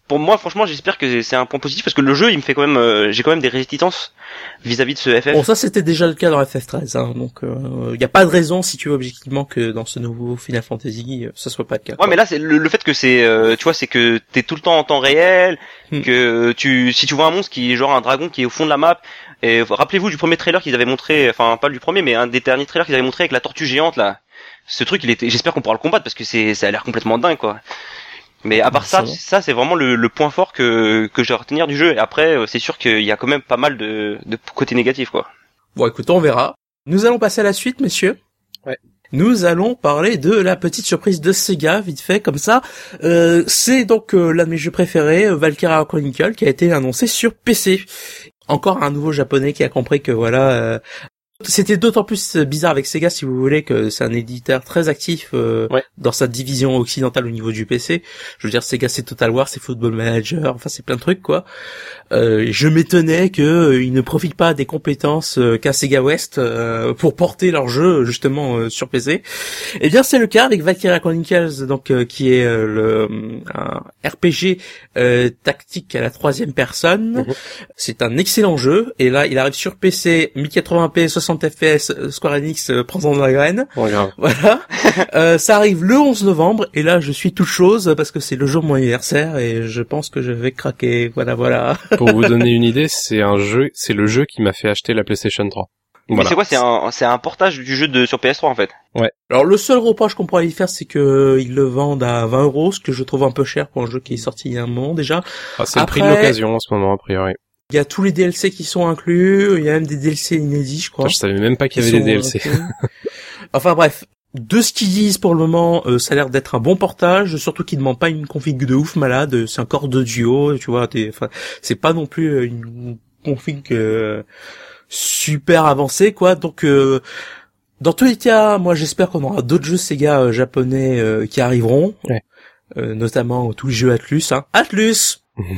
pour moi, franchement, j'espère que c'est un point positif parce que le jeu, il me fait quand même, euh, j'ai quand même des résistances vis-à-vis de ce F F. Bon, ça c'était déjà le cas dans F F treize, hein, donc il euh, y a pas de raison, si tu veux objectivement, que dans ce nouveau Final Fantasy, euh, ça soit pas le cas. Ouais, quoi. mais là, c'est le, le fait que c'est, euh, tu vois, c'est que t'es tout le temps en temps réel, hmm. que tu, si tu vois un monstre qui est genre un dragon qui est au fond de la map, et rappelez-vous du premier trailer qu'ils avaient montré, enfin pas du premier, mais un des derniers trailers qu'ils avaient montré avec la tortue géante là. Ce truc, il était, j'espère qu'on pourra le combattre parce que c'est, ça a l'air complètement dingue quoi. Mais à part ça, ça c'est vraiment le, le point fort que que je vais retenir du jeu. Et après, c'est sûr qu'il y a quand même pas mal de, de côtés négatifs, quoi. Bon, écoute, on verra. Nous allons passer à la suite, messieurs. Ouais. Nous allons parler de la petite surprise de Sega, vite fait, comme ça. Euh, c'est donc euh, l'un de mes jeux préférés, Valkyria Chronicle, qui a été annoncé sur P C. Encore un nouveau japonais qui a compris que voilà. Euh, C'était d'autant plus bizarre avec Sega, si vous voulez, que c'est un éditeur très actif euh, ouais. dans sa division occidentale au niveau du P C. Je veux dire, Sega, c'est Total War, c'est Football Manager, enfin c'est plein de trucs quoi. Euh, je m'étonnais que euh, ils ne profitent pas des compétences euh, qu'a Sega West euh, pour porter leur jeu justement euh, sur P C. Eh bien, c'est le cas avec Valkyria Chronicles, donc euh, qui est euh, le un R P G euh, tactique à la troisième personne. Mmh. C'est un excellent jeu et là, il arrive sur P C mille quatre-vingts p soixante F P S, Square Enix euh, prend-en de la graine. Regarde. Voilà. euh, ça arrive le onze novembre et là je suis toute chose parce que c'est le jour de mon anniversaire et je pense que je vais craquer. Voilà, voilà. Pour vous donner une idée, c'est un jeu, c'est le jeu qui m'a fait acheter la PlayStation trois. Voilà. Mais c'est quoi, c'est un, c'est un portage du jeu de sur P S trois en fait. Ouais. Alors le seul reproche qu'on pourrait y faire, c'est que ils le vendent à vingt euros, ce que je trouve un peu cher pour un jeu qui est sorti il y a un moment déjà. Ah, c'est Après, le prix de l'occasion en ce moment a priori. Il y a tous les D L C qui sont inclus, il y a même des D L C inédits, je crois. Je savais même pas qu'il y avait des D L C. Enfin bref, de ce qu'ils disent pour le moment, euh, ça a l'air d'être un bon portage, surtout qu'ils ne demandent pas une config de ouf malade, c'est un corps de duo, tu vois, enfin, c'est pas non plus une config euh, super avancée, quoi, donc... Euh, dans tous les cas, moi j'espère qu'on aura d'autres jeux Sega euh, japonais euh, qui arriveront, ouais. euh, notamment tous les jeux Atlus, hein. Atlus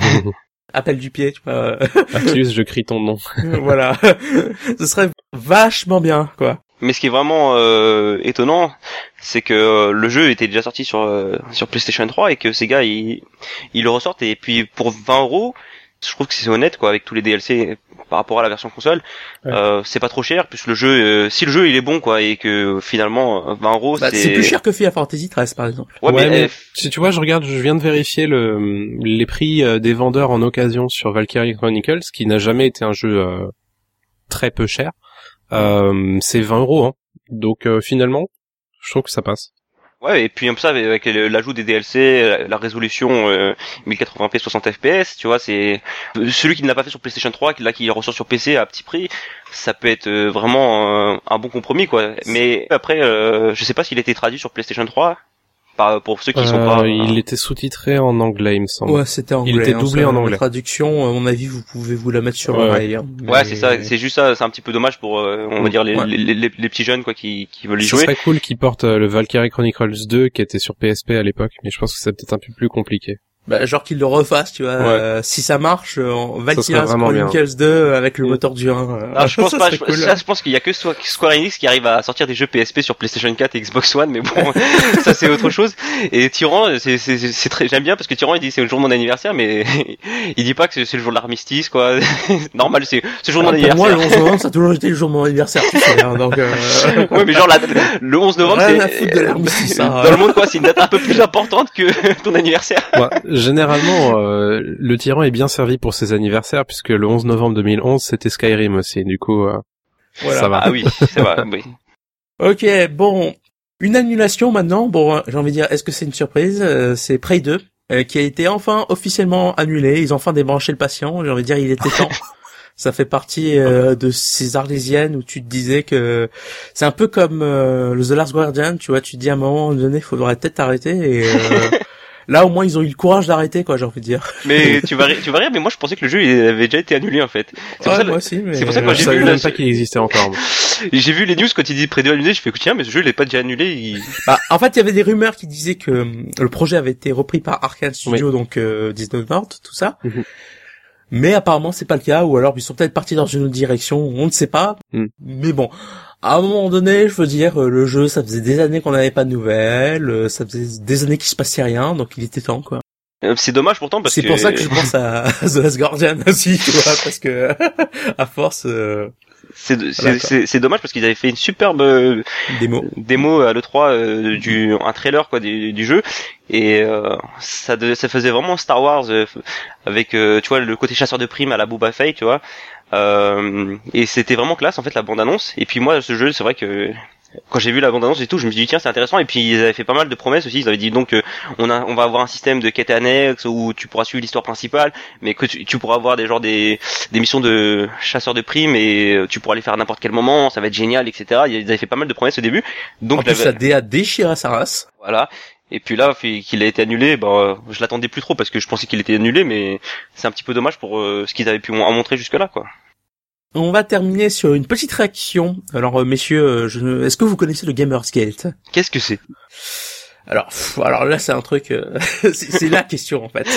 appel du pied, tu vois. Atlus, je crie ton nom. Voilà. Ce serait vachement bien, quoi. Mais ce qui est vraiment euh, étonnant, c'est que euh, le jeu était déjà sorti sur euh, sur PlayStation trois et que Sega ils ils le ressortent et puis pour vingt euros, je trouve que c'est honnête quoi avec tous les D L C par rapport à la version console, ouais. euh, c'est pas trop cher puisque le jeu, euh, si le jeu il est bon quoi et que finalement vingt euros bah, c'est c'est plus cher que Final Fantasy treize par exemple. Ouais, ouais mais, mais si tu vois, je regarde, je viens de vérifier le les prix des vendeurs en occasion sur Valkyria Chronicles, qui n'a jamais été un jeu euh, très peu cher. Euh, c'est vingt euros, hein. Donc euh, finalement, je trouve que ça passe. Ouais, et puis comme ça, avec l'ajout des D L C, la résolution euh, mille quatre-vingts p soixante F P S, tu vois, c'est celui qui ne l'a pas fait sur PlayStation trois, là qui ressort sur P C à petit prix, ça peut être vraiment un, un bon compromis, quoi. Mais après, euh, je sais pas s'il a été traduit sur PlayStation trois. Par, pour ceux qui euh, sont pas... Il était sous-titré en anglais, il me semble. Ouais, c'était anglais. Il était doublé hein, en anglais. La traduction, à mon avis, vous pouvez vous la mettre sur ouais, un ouais. hein, mais... ouais, c'est ça. C'est juste ça. C'est un petit peu dommage pour, euh, on va dire, les, ouais. les, les, les, les petits jeunes, quoi, qui, qui veulent y jouer. Ce serait cool qu'ils portent euh, le Valkyria Chronicles deux, qui était sur P S P à l'époque, mais je pense que c'est peut-être un peu plus compliqué. Bah, genre qu'ils le refassent, tu vois. Ouais. Euh, si ça marche, on va Valkyria Chronicles deux avec le moteur du un. Euh, ah, je pense pas. Je, cool. ça, je pense qu'il y a que Square Enix qui arrive à sortir des jeux P S P sur PlayStation quatre et Xbox One, mais bon, ça c'est autre chose. Et Tyran, c'est, c'est, c'est très, j'aime bien parce que Tyran il dit c'est le jour de mon anniversaire, mais il dit pas que c'est le jour de l'armistice, quoi. Normal, c'est, c'est le jour de mon ah, anniversaire. Moi, le onze novembre, ça a toujours été le jour de mon anniversaire, tu sais, hein, donc. Euh... ouais, mais genre la, le onze novembre, rien c'est à foutre de l'armistice, hein. Dans le monde, quoi, c'est une date un peu plus importante que ton anniversaire. Ouais, généralement. Euh, le tyran est bien servi pour ses anniversaires puisque le onze novembre deux mille onze c'était Skyrim aussi, du coup euh, voilà. Ça va. Ah oui, ça va, oui. Ok, bon, une annulation maintenant, bon, j'ai envie de dire, est-ce que c'est une surprise? euh, C'est Prey deux, euh, qui a été enfin officiellement annulé, ils ont enfin débranché le patient, j'ai envie de dire, il était temps. Ça fait partie euh, de ces arlésiennes où tu te disais que c'est un peu comme euh, le The Last Guardian, tu vois, tu te dis à un moment donné, il faudrait peut-être arrêter et... Euh, là, au moins, ils ont eu le courage d'arrêter, quoi, j'ai envie de dire. Mais tu vas rire, tu vas rire, mais moi, je pensais que le jeu, il avait déjà été annulé, en fait. C'est ouais, pour ça, moi aussi, mais... C'est pour ça que quand je j'ai savais vu même le... pas qu'il existait encore. Moi. J'ai vu les news quand il dit Prey deux annulé, je fais, tiens, mais ce jeu, il est pas déjà annulé, il... Bah, en fait, il y avait des rumeurs qui disaient que hum, le projet avait été repris par Arkane Studio, oui. donc, euh, Dishonored, tout ça. Mm-hmm. Mais apparemment, c'est pas le cas, ou alors, ils sont peut-être partis dans une autre direction, on ne sait pas. Mm. Mais bon. À un moment donné, je veux dire, le jeu, ça faisait des années qu'on n'avait pas de nouvelles, ça faisait des années qu'il se passait rien, donc il était temps, quoi. C'est dommage pourtant parce c'est que... C'est pour ça que je pense à The Last Guardian aussi, tu vois, parce que à force... Euh... C'est, c'est, c'est, c'est dommage parce qu'ils avaient fait une superbe euh, démo, démo à l'E trois, euh, du, un trailer quoi du, du jeu, et euh, ça, de, ça faisait vraiment Star Wars euh, avec euh, tu vois le côté chasseur de primes à la Boba Fett, tu vois, euh, et c'était vraiment classe en fait la bande annonce. Et puis moi ce jeu, c'est vrai que quand j'ai vu la bande annonce et tout, je me suis dit tiens c'est intéressant. Et puis ils avaient fait pas mal de promesses aussi. Ils avaient dit donc euh, on a on va avoir un système de quête annexe où tu pourras suivre l'histoire principale, mais que tu, tu pourras avoir des genres des des missions de chasseurs de primes et tu pourras les faire à n'importe quel moment. Ça va être génial, et cetera. Ils avaient fait pas mal de promesses au début. Donc en plus ça a déchiré sa race. Voilà. Et puis là, qu'il a été annulé, bah, je l'attendais plus trop parce que je pensais qu'il était annulé, mais c'est un petit peu dommage pour euh, ce qu'ils avaient pu en montrer jusque là, quoi. On va terminer sur une petite réaction. Alors, euh, messieurs, euh, je... est-ce que vous connaissez le Gamersgate ? Qu'est-ce que c'est ? Alors, pff, alors là, c'est un truc, euh, c'est, c'est la question en fait.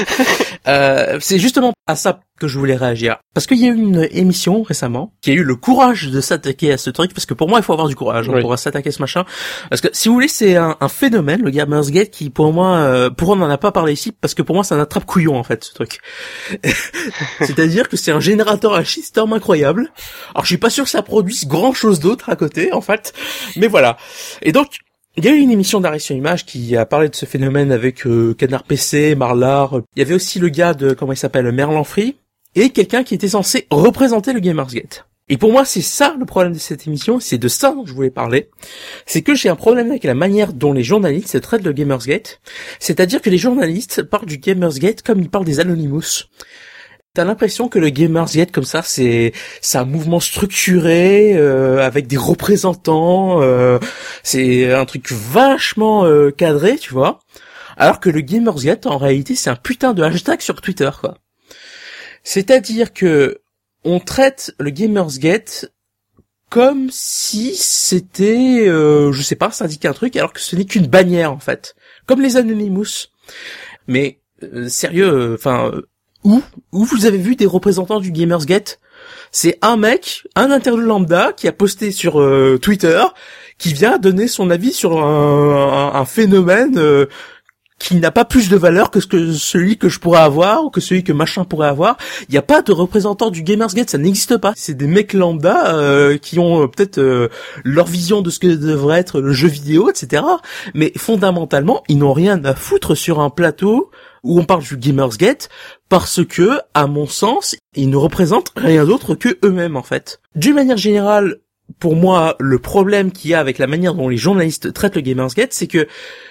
Euh, c'est justement à ça que je voulais réagir, parce qu'il y a eu une émission récemment qui a eu le courage de s'attaquer à ce truc, parce que pour moi, il faut avoir du courage, oui. On pourra s'attaquer à ce machin. Parce que si vous voulez, c'est un, un phénomène, le Gamersgate, qui pour moi, euh, pour on n'en a pas parlé ici, parce que pour moi, c'est un attrape-couillon en fait, ce truc. C'est-à-dire que c'est un générateur à shitstorm incroyable. Alors, je suis pas sûr que ça produise grand-chose d'autre à côté, en fait, mais voilà. Et donc. Il y a eu une émission d'arrêt sur image qui a parlé de ce phénomène avec euh, Canard P C, Marlar. Il y avait aussi le gars de, comment il s'appelle, Merlan Free, et quelqu'un qui était censé représenter le Gamersgate. Et pour moi, c'est ça le problème de cette émission, c'est de ça dont je voulais parler. C'est que j'ai un problème avec la manière dont les journalistes traitent le Gamersgate. C'est-à-dire que les journalistes parlent du Gamersgate comme ils parlent des Anonymous. T'as l'impression que le Gamersgate comme ça, c'est c'est un mouvement structuré euh, avec des représentants, euh, c'est un truc vachement euh, cadré, tu vois. Alors que le Gamersgate, en réalité, c'est un putain de hashtag sur Twitter, quoi. C'est-à-dire que on traite le Gamersgate comme si c'était, euh, je sais pas, syndiquer un truc, alors que ce n'est qu'une bannière en fait, comme les Anonymous. Mais euh, sérieux, enfin. Euh, Où, où vous avez vu des représentants du Gamersgate ? C'est un mec, un internaute lambda qui a posté sur euh, Twitter, qui vient donner son avis sur un, un, un phénomène euh, qui n'a pas plus de valeur que, ce que celui que je pourrais avoir ou que celui que machin pourrait avoir. Il n'y a pas de représentants du Gamersgate, ça n'existe pas. C'est des mecs lambda euh, qui ont euh, peut-être euh, leur vision de ce que devrait être le jeu vidéo, et cetera. Mais fondamentalement, ils n'ont rien à foutre sur un plateau où on parle du Gamersgate, parce que, à mon sens, ils ne représentent rien d'autre que eux-mêmes, en fait. D'une manière générale, pour moi, le problème qu'il y a avec la manière dont les journalistes traitent le Gamersgate, c'est que,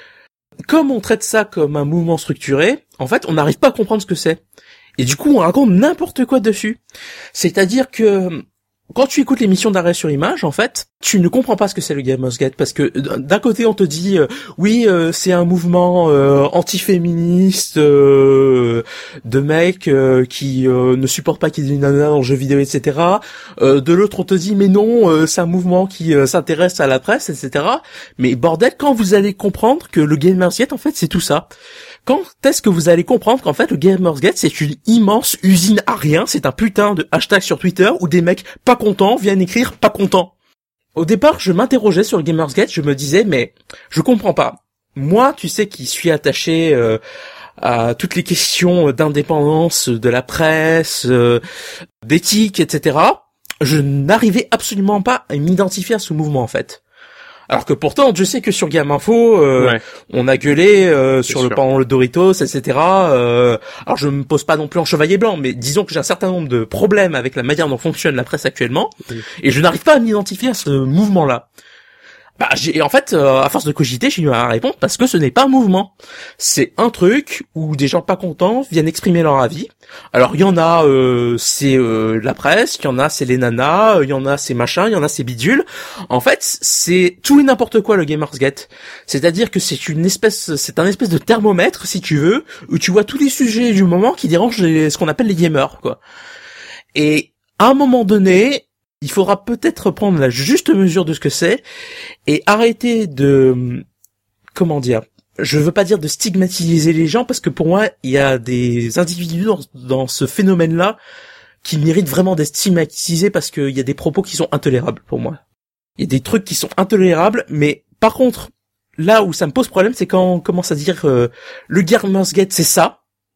comme on traite ça comme un mouvement structuré, en fait, on n'arrive pas à comprendre ce que c'est. Et du coup, on raconte n'importe quoi dessus. C'est-à-dire que, quand tu écoutes l'émission d'arrêt sur image, en fait, tu ne comprends pas ce que c'est le Gamersgate, parce que d'un côté on te dit euh, oui euh, c'est un mouvement euh, anti-féministe euh, de mecs euh, qui euh, ne supportent pas qu'il y ait des nanas dans le jeu vidéo, et cetera. Euh, de l'autre on te dit mais non euh, c'est un mouvement qui euh, s'intéresse à la presse, et cetera. Mais bordel, quand vous allez comprendre que le Gamersgate en fait c'est tout ça. Quand est-ce que vous allez comprendre qu'en fait le Gamersgate c'est une immense usine à rien, c'est un putain de hashtag sur Twitter où des mecs pas contents viennent écrire pas contents. Au départ, je m'interrogeais sur le Gamersgate, je me disais mais je comprends pas. Moi, tu sais qui suis attaché euh, à toutes les questions d'indépendance de la presse, euh, d'éthique, et cetera. Je n'arrivais absolument pas à m'identifier à ce mouvement en fait. Alors que pourtant, je sais que sur Game Info, euh, ouais. on a gueulé euh, sur sûr. le pan le Doritos, et cetera. Euh, alors je me pose pas non plus en chevalier blanc, mais disons que j'ai un certain nombre de problèmes avec la manière dont fonctionne la presse actuellement, oui. et je n'arrive pas à m'identifier à ce mouvement-là. Bah, j'ai, en fait, euh, à force de cogiter, j'ai eu à répondre parce que ce n'est pas un mouvement. C'est un truc où des gens pas contents viennent exprimer leur avis. Alors, il y en a, euh, c'est euh, la presse, il y en a, c'est les nanas, il y en a, c'est machin, il y en a, c'est bidule. En fait, c'est tout et n'importe quoi, le Gamersgate. C'est-à-dire que c'est une espèce, c'est un espèce de thermomètre, si tu veux, où tu vois tous les sujets du moment qui dérangent les, ce qu'on appelle les gamers, quoi. Et, à un moment donné, il faudra peut-être prendre la juste mesure de ce que c'est et arrêter de, comment dire, je veux pas dire de stigmatiser les gens parce que pour moi, il y a des individus dans, dans ce phénomène-là qui méritent vraiment d'être stigmatisés parce qu'il y a des propos qui sont intolérables pour moi. Il y a des trucs qui sont intolérables, mais par contre, là où ça me pose problème, c'est quand on commence à dire euh, le Gamersgate c'est ça,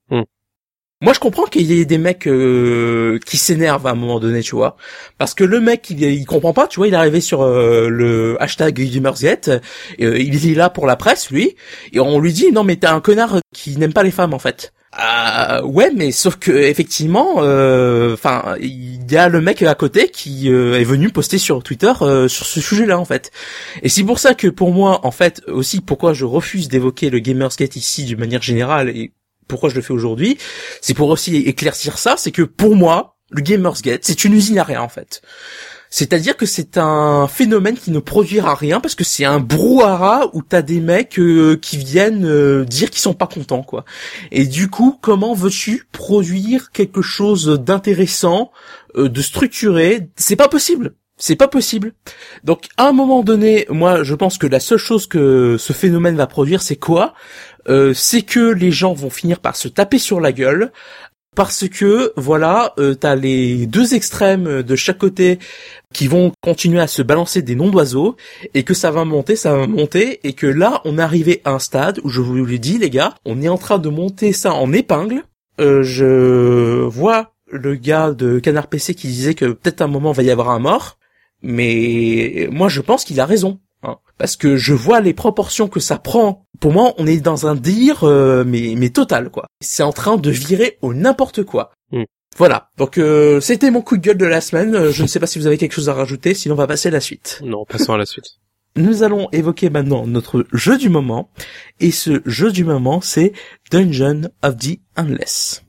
Moi, je comprends qu'il y ait des mecs euh, qui s'énervent à un moment donné, tu vois, parce que le mec, il, il comprend pas, tu vois, il est arrivé sur euh, le hashtag Gamersgate, et, euh, il est là pour la presse, lui, et on lui dit non mais t'es un connard qui n'aime pas les femmes en fait. Euh, ouais, mais sauf que effectivement, enfin, euh, il y a le mec à côté qui euh, est venu poster sur Twitter euh, sur ce sujet-là en fait. Et c'est pour ça que pour moi, en fait, aussi pourquoi je refuse d'évoquer le Gamersgate ici d'une manière générale et pourquoi je le fais aujourd'hui, c'est pour aussi éclaircir ça, c'est que pour moi, le Gamersgate, c'est une usine à rien en fait. C'est-à-dire que c'est un phénomène qui ne produira rien parce que c'est un brouhaha où t'as des mecs euh, qui viennent euh, dire qu'ils sont pas contents, quoi. Et du coup, comment veux-tu produire quelque chose d'intéressant, euh, de structuré? C'est pas possible. C'est pas possible. Donc, à un moment donné, moi, je pense que la seule chose que ce phénomène va produire, c'est quoi ? Euh, c'est que les gens vont finir par se taper sur la gueule parce que voilà, euh, t'as les deux extrêmes de chaque côté qui vont continuer à se balancer des noms d'oiseaux et que ça va monter, ça va monter et que là on est arrivé à un stade où je vous l'ai dit les gars, on est en train de monter ça en épingle. Euh, je vois le gars de Canard P C qui disait que peut-être à un moment va y avoir un mort, mais moi je pense qu'il a raison. Hein, parce que je vois les proportions que ça prend. Pour moi, on est dans un délire, euh, mais mais total quoi. C'est en train de virer au n'importe quoi. Mm. Voilà. Donc euh, c'était mon coup de gueule de la semaine. Je ne sais pas si vous avez quelque chose à rajouter, sinon on va passer à la suite. Non, passons à la suite. Nous allons évoquer maintenant notre jeu du moment, et ce jeu du moment, c'est Dungeon of the Endless.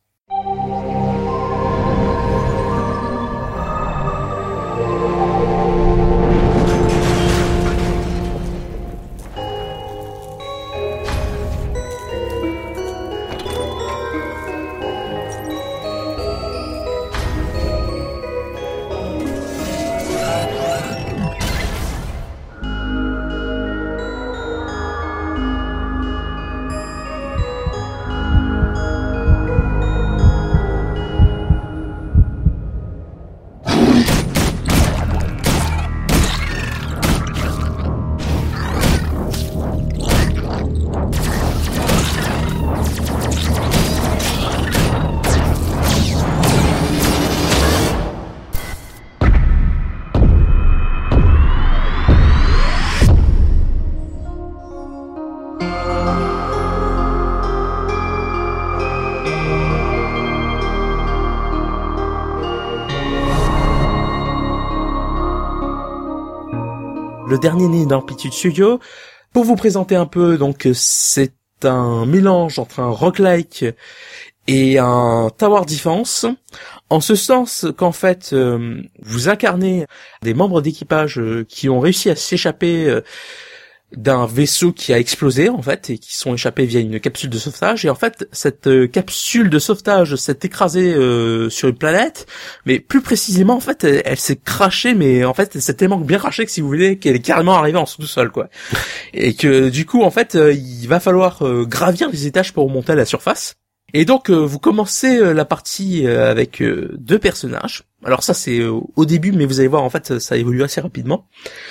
Le dernier né d'Amplitude Studio. Pour vous présenter un peu, donc c'est un mélange entre un roguelike et un tower defense, en ce sens qu'en fait euh, vous incarnez des membres d'équipage euh, qui ont réussi à s'échapper euh, d'un vaisseau qui a explosé en fait et qui sont échappés via une capsule de sauvetage, et en fait cette euh, capsule de sauvetage s'est écrasée euh, sur une planète, mais plus précisément en fait elle, elle s'est crashée, mais en fait elle s'est tellement bien crashée que si vous voulez qu'elle est carrément arrivée en sous-sol quoi, et que du coup en fait euh, il va falloir euh, gravir les étages pour remonter à la surface. Et donc euh, vous commencez euh, la partie euh, avec euh, deux personnages. Alors ça c'est euh, au début, mais vous allez voir en fait ça évolue assez rapidement.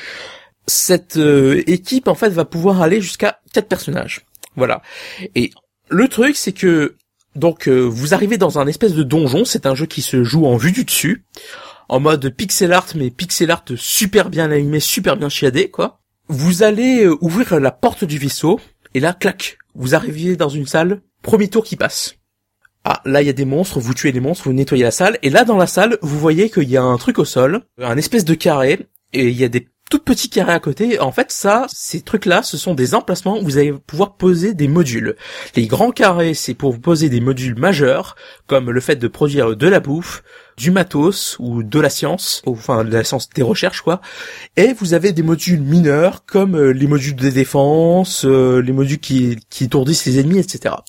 Cette euh, équipe en fait va pouvoir aller jusqu'à quatre personnages. Voilà. Et le truc c'est que donc euh, vous arrivez dans un espèce de donjon, c'est un jeu qui se joue en vue du dessus, en mode pixel art, mais pixel art super bien animé, super bien chiadé quoi. Vous allez euh, ouvrir la porte du vaisseau et là clac, vous arrivez dans une salle, premier tour qui passe. Ah, là il y a des monstres, vous tuez les monstres, vous nettoyez la salle, et là dans la salle, vous voyez qu'il y a un truc au sol, un espèce de carré, et il y a des tout petits carrés à côté. En fait, ça, ces trucs-là, ce sont des emplacements où vous allez pouvoir poser des modules. Les grands carrés, c'est pour vous poser des modules majeurs, comme le fait de produire de la bouffe, du matos, ou de la science, enfin, de la science des recherches, quoi. Et vous avez des modules mineurs, comme les modules de défense, euh, les modules qui, qui étourdissent les ennemis, et cetera.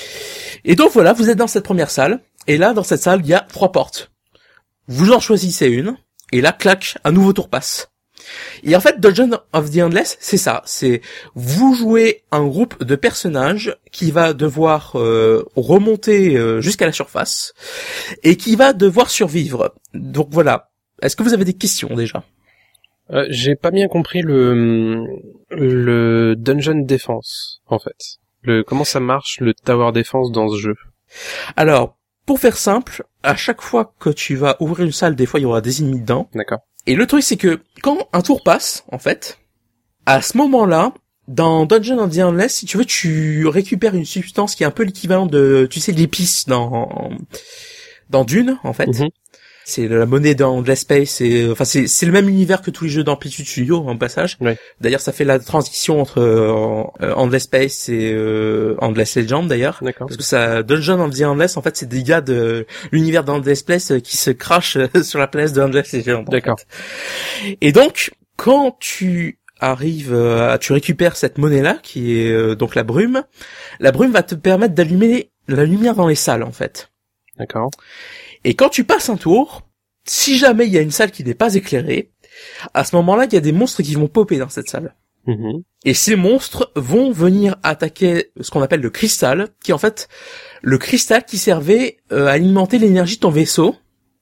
Et donc voilà, vous êtes dans cette première salle, et là, dans cette salle, il y a trois portes. Vous en choisissez une, et là, clac, un nouveau tour passe. Et en fait, Dungeon of the Endless, c'est ça, c'est vous jouez un groupe de personnages qui va devoir euh, remonter euh, jusqu'à la surface et qui va devoir survivre. Donc voilà. Est-ce que vous avez des questions déjà ? euh, J'ai pas bien compris le le Dungeon Defense en fait. Le comment ça marche le Tower Defense dans ce jeu ? Alors, pour faire simple, à chaque fois que tu vas ouvrir une salle, des fois il y aura des ennemis dedans. D'accord. Et le truc c'est que quand un tour passe, en fait, à ce moment-là, dans Dungeon of the Endless, si tu veux, tu récupères une substance qui est un peu l'équivalent de, tu sais, l'épice dans dans Dune, en fait. Mm-hmm. C'est la monnaie dans Endless Space, et enfin c'est c'est le même univers que tous les jeux d'Amplitude Studio en passage. Ouais. D'ailleurs, ça fait la transition entre euh, Endless Space et euh, Endless Legend d'ailleurs. D'accord. Parce que ça Dungeon of the Endless, en fait, c'est des gars de l'univers d'Endless Space qui se crachent sur la place de Endless Legend. D'accord. Fait. Et donc, quand tu arrives, à, tu récupères cette monnaie-là qui est euh, donc la brume. La brume va te permettre d'allumer la lumière dans les salles, en fait. D'accord. Et quand tu passes un tour, si jamais il y a une salle qui n'est pas éclairée, à ce moment-là, il y a des monstres qui vont popper dans cette salle. Mmh. Et ces monstres vont venir attaquer ce qu'on appelle le cristal, qui est en fait le cristal qui servait euh, à alimenter l'énergie de ton vaisseau,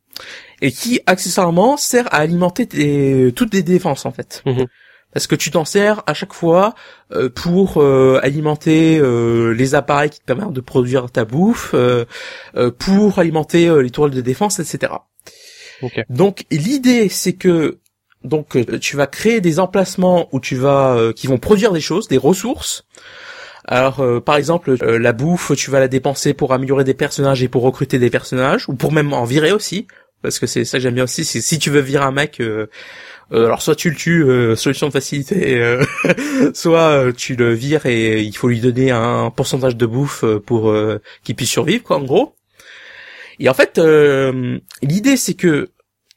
et qui, accessoirement, sert à alimenter tes, toutes les défenses, en fait. Mmh. Parce que tu t'en sers à chaque fois euh, pour euh, alimenter euh, les appareils qui te permettent de produire ta bouffe, euh, euh, pour alimenter euh, les tourelles de défense, et cetera. Okay. Donc l'idée c'est que donc euh, tu vas créer des emplacements où tu vas euh, qui vont produire des choses, des ressources. Alors euh, par exemple euh, la bouffe, tu vas la dépenser pour améliorer des personnages et pour recruter des personnages, ou pour même en virer aussi, parce que c'est ça que j'aime bien aussi. C'est si tu veux virer un mec. Euh, Euh, alors soit tu le tues, euh, solution de facilité, euh, soit euh, tu le vires et il faut lui donner un pourcentage de bouffe pour euh, qu'il puisse survivre, quoi, en gros. Et en fait, euh, l'idée c'est que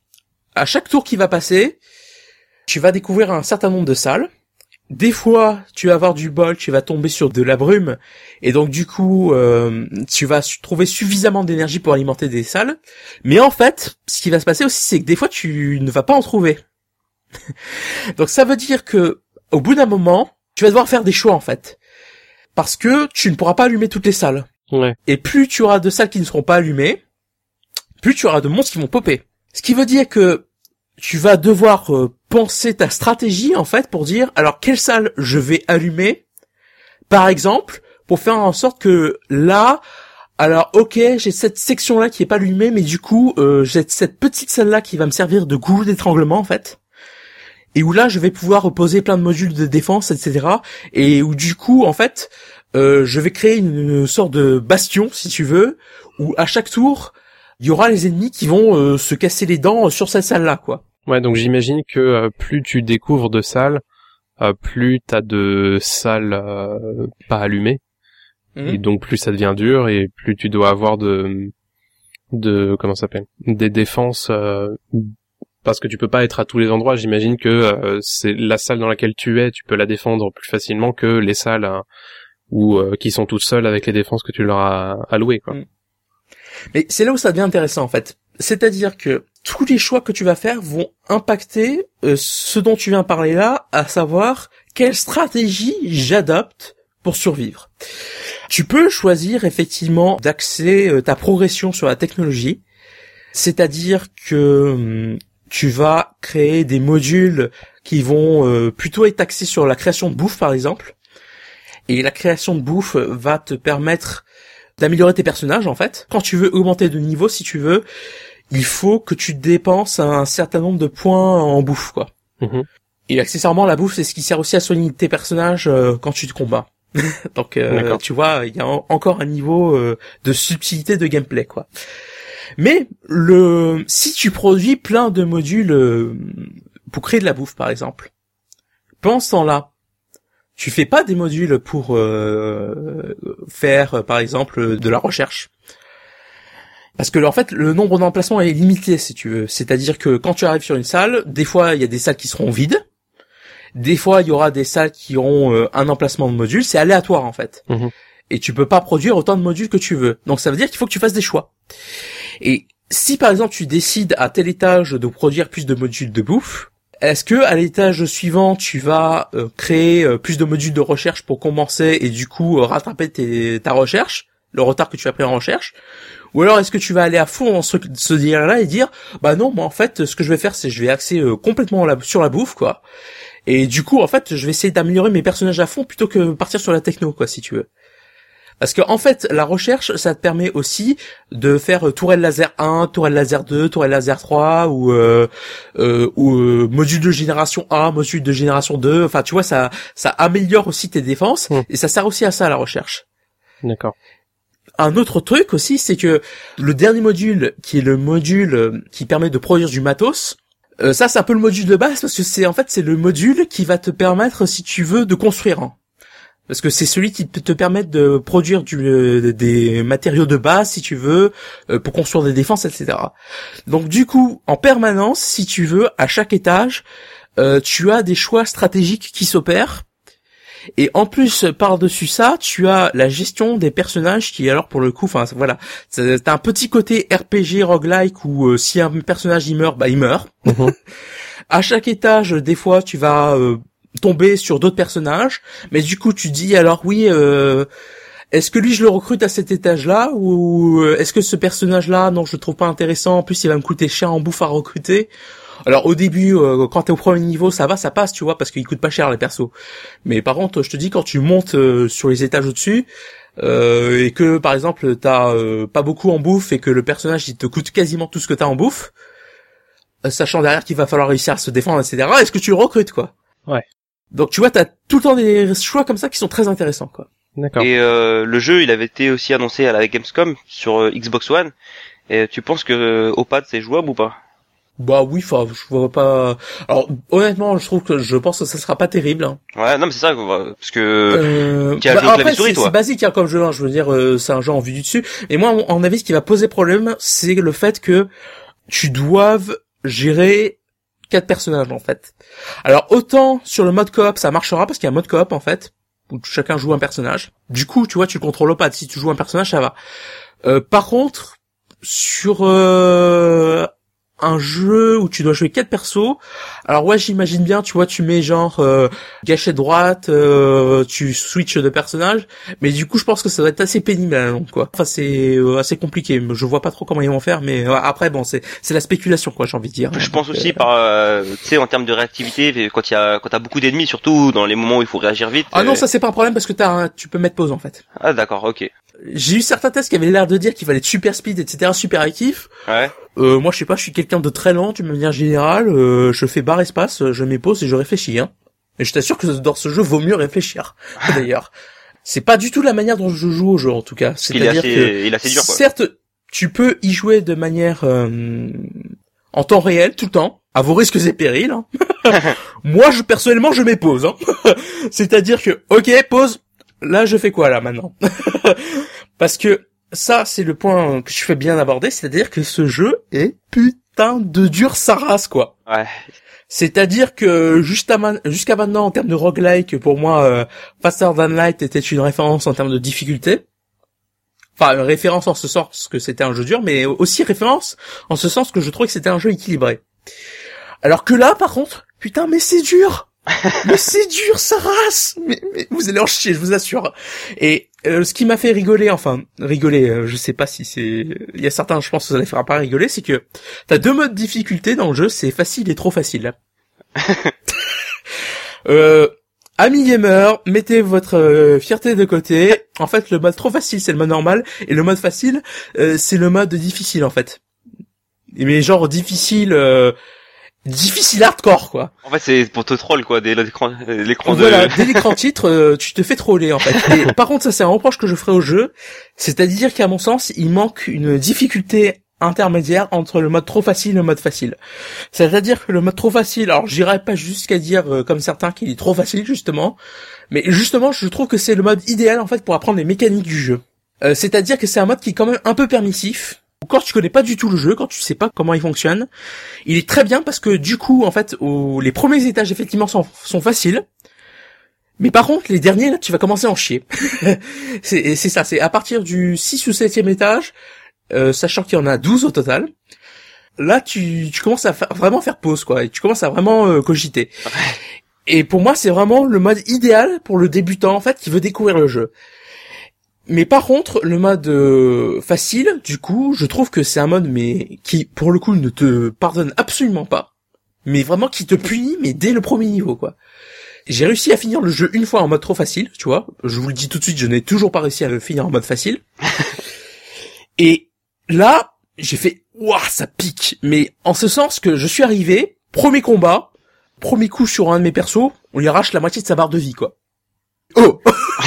à chaque tour qui va passer, tu vas découvrir un certain nombre de salles. Des fois, tu vas avoir du bol, tu vas tomber sur de la brume, et donc du coup, euh, tu vas trouver suffisamment d'énergie pour alimenter des salles. Mais en fait, ce qui va se passer aussi, c'est que des fois, tu ne vas pas en trouver. Donc ça veut dire que au bout d'un moment, tu vas devoir faire des choix en fait, parce que tu ne pourras pas allumer toutes les salles. Ouais. Et plus tu auras de salles qui ne seront pas allumées, plus tu auras de monstres qui vont popper. Ce qui veut dire que tu vas devoir euh, penser ta stratégie en fait pour dire alors quelle salle je vais allumer, par exemple, pour faire en sorte que là, alors ok, j'ai cette section là qui est pas allumée, mais du coup euh, j'ai cette petite salle là qui va me servir de goulot d'étranglement en fait. Et où là, je vais pouvoir poser plein de modules de défense, et cetera. Et où du coup, en fait, euh, je vais créer une, une sorte de bastion, si tu veux, où à chaque tour, il y aura les ennemis qui vont euh, se casser les dents sur cette salle-là, quoi. Ouais, donc j'imagine que euh, plus tu découvres de salles, euh, plus t'as de salles euh, pas allumées, mmh. et donc plus ça devient dur, et plus tu dois avoir de, de comment ça s'appelle, des défenses. Euh, Parce que tu peux pas être à tous les endroits. J'imagine que euh, c'est la salle dans laquelle tu es, tu peux la défendre plus facilement que les salles hein, où euh, qui sont toutes seules avec les défenses que tu leur as allouées, quoi. Mais c'est là où ça devient intéressant en fait. C'est-à-dire que tous les choix que tu vas faire vont impacter euh, ce dont tu viens parler là, à savoir quelle stratégie j'adopte pour survivre. Tu peux choisir effectivement d'axer euh, ta progression sur la technologie, c'est-à-dire que tu vas créer des modules qui vont euh, plutôt être axés sur la création de bouffe, par exemple. Et la création de bouffe va te permettre d'améliorer tes personnages, en fait. Quand tu veux augmenter de niveau, si tu veux, il faut que tu dépenses un certain nombre de points en bouffe, quoi. Mmh. Et accessoirement, la bouffe, c'est ce qui sert aussi à soigner tes personnages euh, quand tu te combats. Donc, euh, tu vois, il y a en- encore un niveau euh, de subtilité de gameplay, quoi. Mais le si tu produis plein de modules euh, pour créer de la bouffe, par exemple, pendant ce temps-là, tu fais pas des modules pour euh, faire, par exemple, de la recherche. Parce que en fait, le nombre d'emplacements est limité, si tu veux. C'est-à-dire que quand tu arrives sur une salle, des fois, il y a des salles qui seront vides. Des fois, il y aura des salles qui auront euh, un emplacement de module. C'est aléatoire, en fait. Mmh. Et tu peux pas produire autant de modules que tu veux. Donc, ça veut dire qu'il faut que tu fasses des choix. Et si par exemple tu décides à tel étage de produire plus de modules de bouffe, est-ce que à l'étage suivant tu vas euh, créer euh, plus de modules de recherche pour compenser et du coup euh, rattraper tes, ta recherche, le retard que tu as pris en recherche, ou alors est-ce que tu vas aller à fond dans ce, ce délire-là et dire bah non, moi en fait ce que je vais faire c'est je vais axer euh, complètement la, sur la bouffe, quoi. Et du coup en fait je vais essayer d'améliorer mes personnages à fond plutôt que partir sur la techno, quoi, si tu veux. Parce que en fait, la recherche, ça te permet aussi de faire tourelle laser un, tourelle laser deux, tourelle laser trois, ou euh, euh, ou euh, module de génération un, module de génération deux. Enfin, tu vois, ça ça améliore aussi tes défenses, mmh. et ça sert aussi à ça, la recherche. D'accord. Un autre truc aussi, c'est que le dernier module, qui est le module qui permet de produire du matos, euh, ça c'est un peu le module de base, parce que c'est en fait c'est le module qui va te permettre, si tu veux, de construire un. Parce que c'est celui qui peut te permettre de produire du, euh, des matériaux de base, si tu veux, euh, pour construire des défenses, et cetera. Donc du coup, en permanence, si tu veux, à chaque étage, euh, tu as des choix stratégiques qui s'opèrent. Et en plus, par-dessus ça, tu as la gestion des personnages qui, alors pour le coup, enfin voilà, t'as un petit côté R P G roguelike où euh, si un personnage il meurt, bah il meurt. Mm-hmm. À chaque étage, des fois, tu vas... Euh, tomber sur d'autres personnages, mais du coup tu dis alors oui euh, est-ce que lui je le recrute à cet étage-là ou est-ce que ce personnage-là non je le trouve pas intéressant, en plus il va me coûter cher en bouffe à recruter. Alors au début euh, quand t'es au premier niveau ça va, ça passe tu vois parce qu'il coûte pas cher les persos, mais par contre je te dis quand tu montes euh, sur les étages au-dessus euh, et que par exemple t'as euh, pas beaucoup en bouffe et que le personnage il te coûte quasiment tout ce que t'as en bouffe, euh, sachant derrière qu'il va falloir réussir à se défendre, etc., est-ce que tu le recrutes quoi? Ouais. Donc tu vois, t'as tout le temps des choix comme ça qui sont très intéressants, quoi. D'accord. Et euh, le jeu, il avait été aussi annoncé à la Gamescom sur euh, Xbox One. Et tu penses que euh, au pad c'est jouable ou pas? Bah oui, enfin, je vois pas. Alors honnêtement, je trouve que je pense que ça sera pas terrible. Hein. Ouais, non mais c'est ça, parce que euh, tu as bah, joué au après, clavier-souris, c'est, toi. c'est basique hein, comme jeu. Hein, je veux dire, euh, c'est un jeu en vue du dessus. Et moi, à mon avis, ce qui va poser problème, c'est le fait que tu doives gérer quatre personnages en fait. Alors autant sur le mode coop ça marchera parce qu'il y a un mode coop en fait où chacun joue un personnage. Du coup tu vois tu contrôles au pad, si tu joues un personnage ça va. Euh, par contre sur euh, un jeu où tu dois jouer quatre persos, alors ouais j'imagine bien tu vois tu mets genre euh, gâchette droite, euh, tu switches de personnage, mais du coup je pense que ça va être assez pénible à la longue quoi. Enfin c'est euh, assez compliqué, je vois pas trop comment ils vont faire, mais euh, après bon c'est c'est la spéculation quoi j'ai envie de dire. Je pense Donc, aussi euh... par euh, tu sais en termes de réactivité quand il y a quand t'as beaucoup d'ennemis surtout dans les moments où il faut réagir vite. Ah non euh... ça c'est pas un problème parce que t'as un... tu peux mettre pause en fait. Ah d'accord ok. J'ai eu certains tests qui avaient l'air de dire qu'il fallait être super speed, et cetera, super actif. Ouais. Euh, moi, je sais pas, je suis quelqu'un de très lent, d'une manière générale. Euh, je fais barre espace, je mets pause et je réfléchis. Hein. Et je t'assure que dans ce jeu, vaut mieux réfléchir. D'ailleurs, c'est pas du tout la manière dont je joue au jeu, en tout cas. C'est-à-dire assez, que, il est assez dur, quoi. Certes, tu peux y jouer de manière euh, en temps réel, tout le temps, à vos risques et périls. Hein. Moi, je personnellement, je mets pause. Hein. C'est-à-dire que, ok, pause. Là, je fais quoi, là, maintenant? Parce que ça, c'est le point que je fais bien aborder, c'est-à-dire que ce jeu est putain de dur sa race, quoi. Ouais. C'est-à-dire que juste à man- jusqu'à maintenant, en termes de roguelike, pour moi, euh, Faster Than Light était une référence en termes de difficulté. Enfin, une référence en ce sens que c'était un jeu dur, mais aussi référence en ce sens que je trouvais que c'était un jeu équilibré. Alors que là, par contre, putain, mais c'est dur! Mais c'est dur, sa race. Mais, mais vous allez en chier, je vous assure. Et euh, ce qui m'a fait rigoler, enfin rigoler, euh, je sais pas si c'est, il y a certains, je pense, que ça les fera pas rigoler, c'est que t'as deux modes de difficulté dans le jeu, c'est facile et trop facile. euh, amis gamers, mettez votre euh, fierté de côté. En fait, le mode trop facile, c'est le mode normal, et le mode facile, euh, c'est le mode difficile en fait. Mais genre difficile. Euh, difficile hardcore quoi. En fait c'est pour te troll quoi, dès l'écran l'écran de voilà, dès l'écran titre euh, tu te fais troller en fait. Et par contre ça c'est un reproche que je ferai au jeu, c'est-à-dire qu'à mon sens il manque une difficulté intermédiaire entre le mode trop facile et le mode facile. C'est-à-dire que le mode trop facile, alors j'irai pas jusqu'à dire euh, comme certains qu'il est trop facile justement, mais justement je trouve que c'est le mode idéal en fait pour apprendre les mécaniques du jeu. Euh, c'est-à-dire que c'est un mode qui est quand même un peu permissif. Quand tu connais pas du tout le jeu, quand tu sais pas comment il fonctionne, il est très bien parce que du coup, en fait, au, les premiers étages effectivement sont, sont faciles, mais par contre les derniers là, tu vas commencer à en chier. c'est, c'est ça, c'est à partir du six ou septième étage, euh, sachant qu'il y en a douze au total. Là, tu, tu commences à fa- vraiment faire pause quoi, et tu commences à vraiment euh, cogiter. Et pour moi, c'est vraiment le mode idéal pour le débutant en fait qui veut découvrir le jeu. Mais par contre, le mode euh, facile, du coup, je trouve que c'est un mode mais qui, pour le coup, ne te pardonne absolument pas, mais vraiment qui te punit, mais dès le premier niveau, quoi. J'ai réussi à finir le jeu une fois en mode trop facile, tu vois. Je vous le dis tout de suite, je n'ai toujours pas réussi à le finir en mode facile. Et là, j'ai fait, waouh, ça pique. Mais en ce sens que je suis arrivé, premier combat, premier coup sur un de mes persos, on lui arrache la moitié de sa barre de vie, quoi. Oh!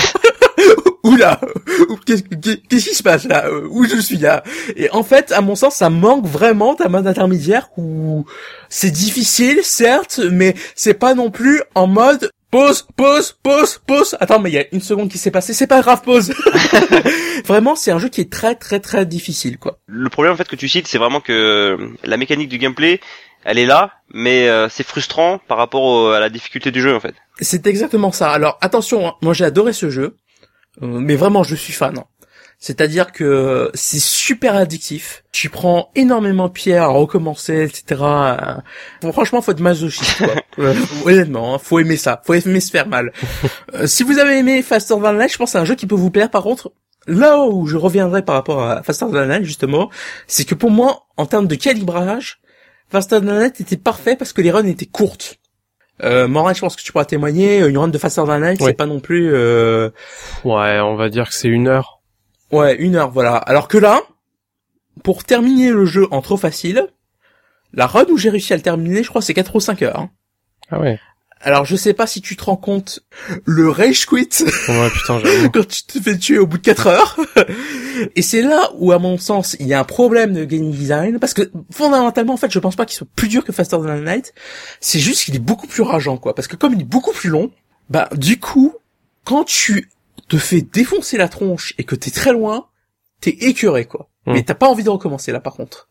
Oula, qu'est-ce, qu'est-ce qui se passe là? Où je suis là? Et en fait, à mon sens, ça manque vraiment d'un mode intermédiaire où c'est difficile, certes, mais c'est pas non plus en mode pause, pause, pause, pause. Attends, mais il y a une seconde qui s'est passée, c'est pas grave, pause. Vraiment, c'est un jeu qui est très, très, très difficile, quoi. Le problème en fait que tu cites, c'est vraiment que la mécanique du gameplay, elle est là, mais euh, c'est frustrant par rapport au, à la difficulté du jeu en fait. C'est exactement ça. Alors attention, hein, moi j'ai adoré ce jeu. Euh, mais vraiment, je suis fan. C'est-à-dire que c'est super addictif. Tu prends énormément de pierres à recommencer, et cetera. Bon, franchement, faut être masochiste, quoi. euh, honnêtement, hein, faut aimer ça. Faut aimer se faire mal. Euh, si vous avez aimé Faster Than Light, je pense que c'est un jeu qui peut vous plaire. Par contre, là où je reviendrai par rapport à Faster Than Light, justement, c'est que pour moi, en termes de calibrage, Faster Than Light était parfait parce que les runs étaient courtes. Euh, Morin, je pense que tu pourras témoigner, une run de Faster Than Light, oui. C'est pas non plus, euh... ouais, on va dire que c'est une heure. Ouais, une heure, voilà. Alors que là, pour terminer le jeu en trop facile, la run où j'ai réussi à le terminer, je crois, c'est quatre ou cinq heures. Hein. Ah ouais. Alors, je sais pas si tu te rends compte, le rage quit. Ouais, putain, j'avoue. Quand tu te fais tuer au bout de quatre heures. Et c'est là où, à mon sens, il y a un problème de game design, parce que, fondamentalement, en fait, je pense pas qu'il soit plus dur que Faster Than Light. C'est juste qu'il est beaucoup plus rageant, quoi. Parce que comme il est beaucoup plus long, bah, du coup, quand tu te fais défoncer la tronche et que t'es très loin, t'es écœuré, quoi. Mmh. Mais t'as pas envie de recommencer, là, par contre.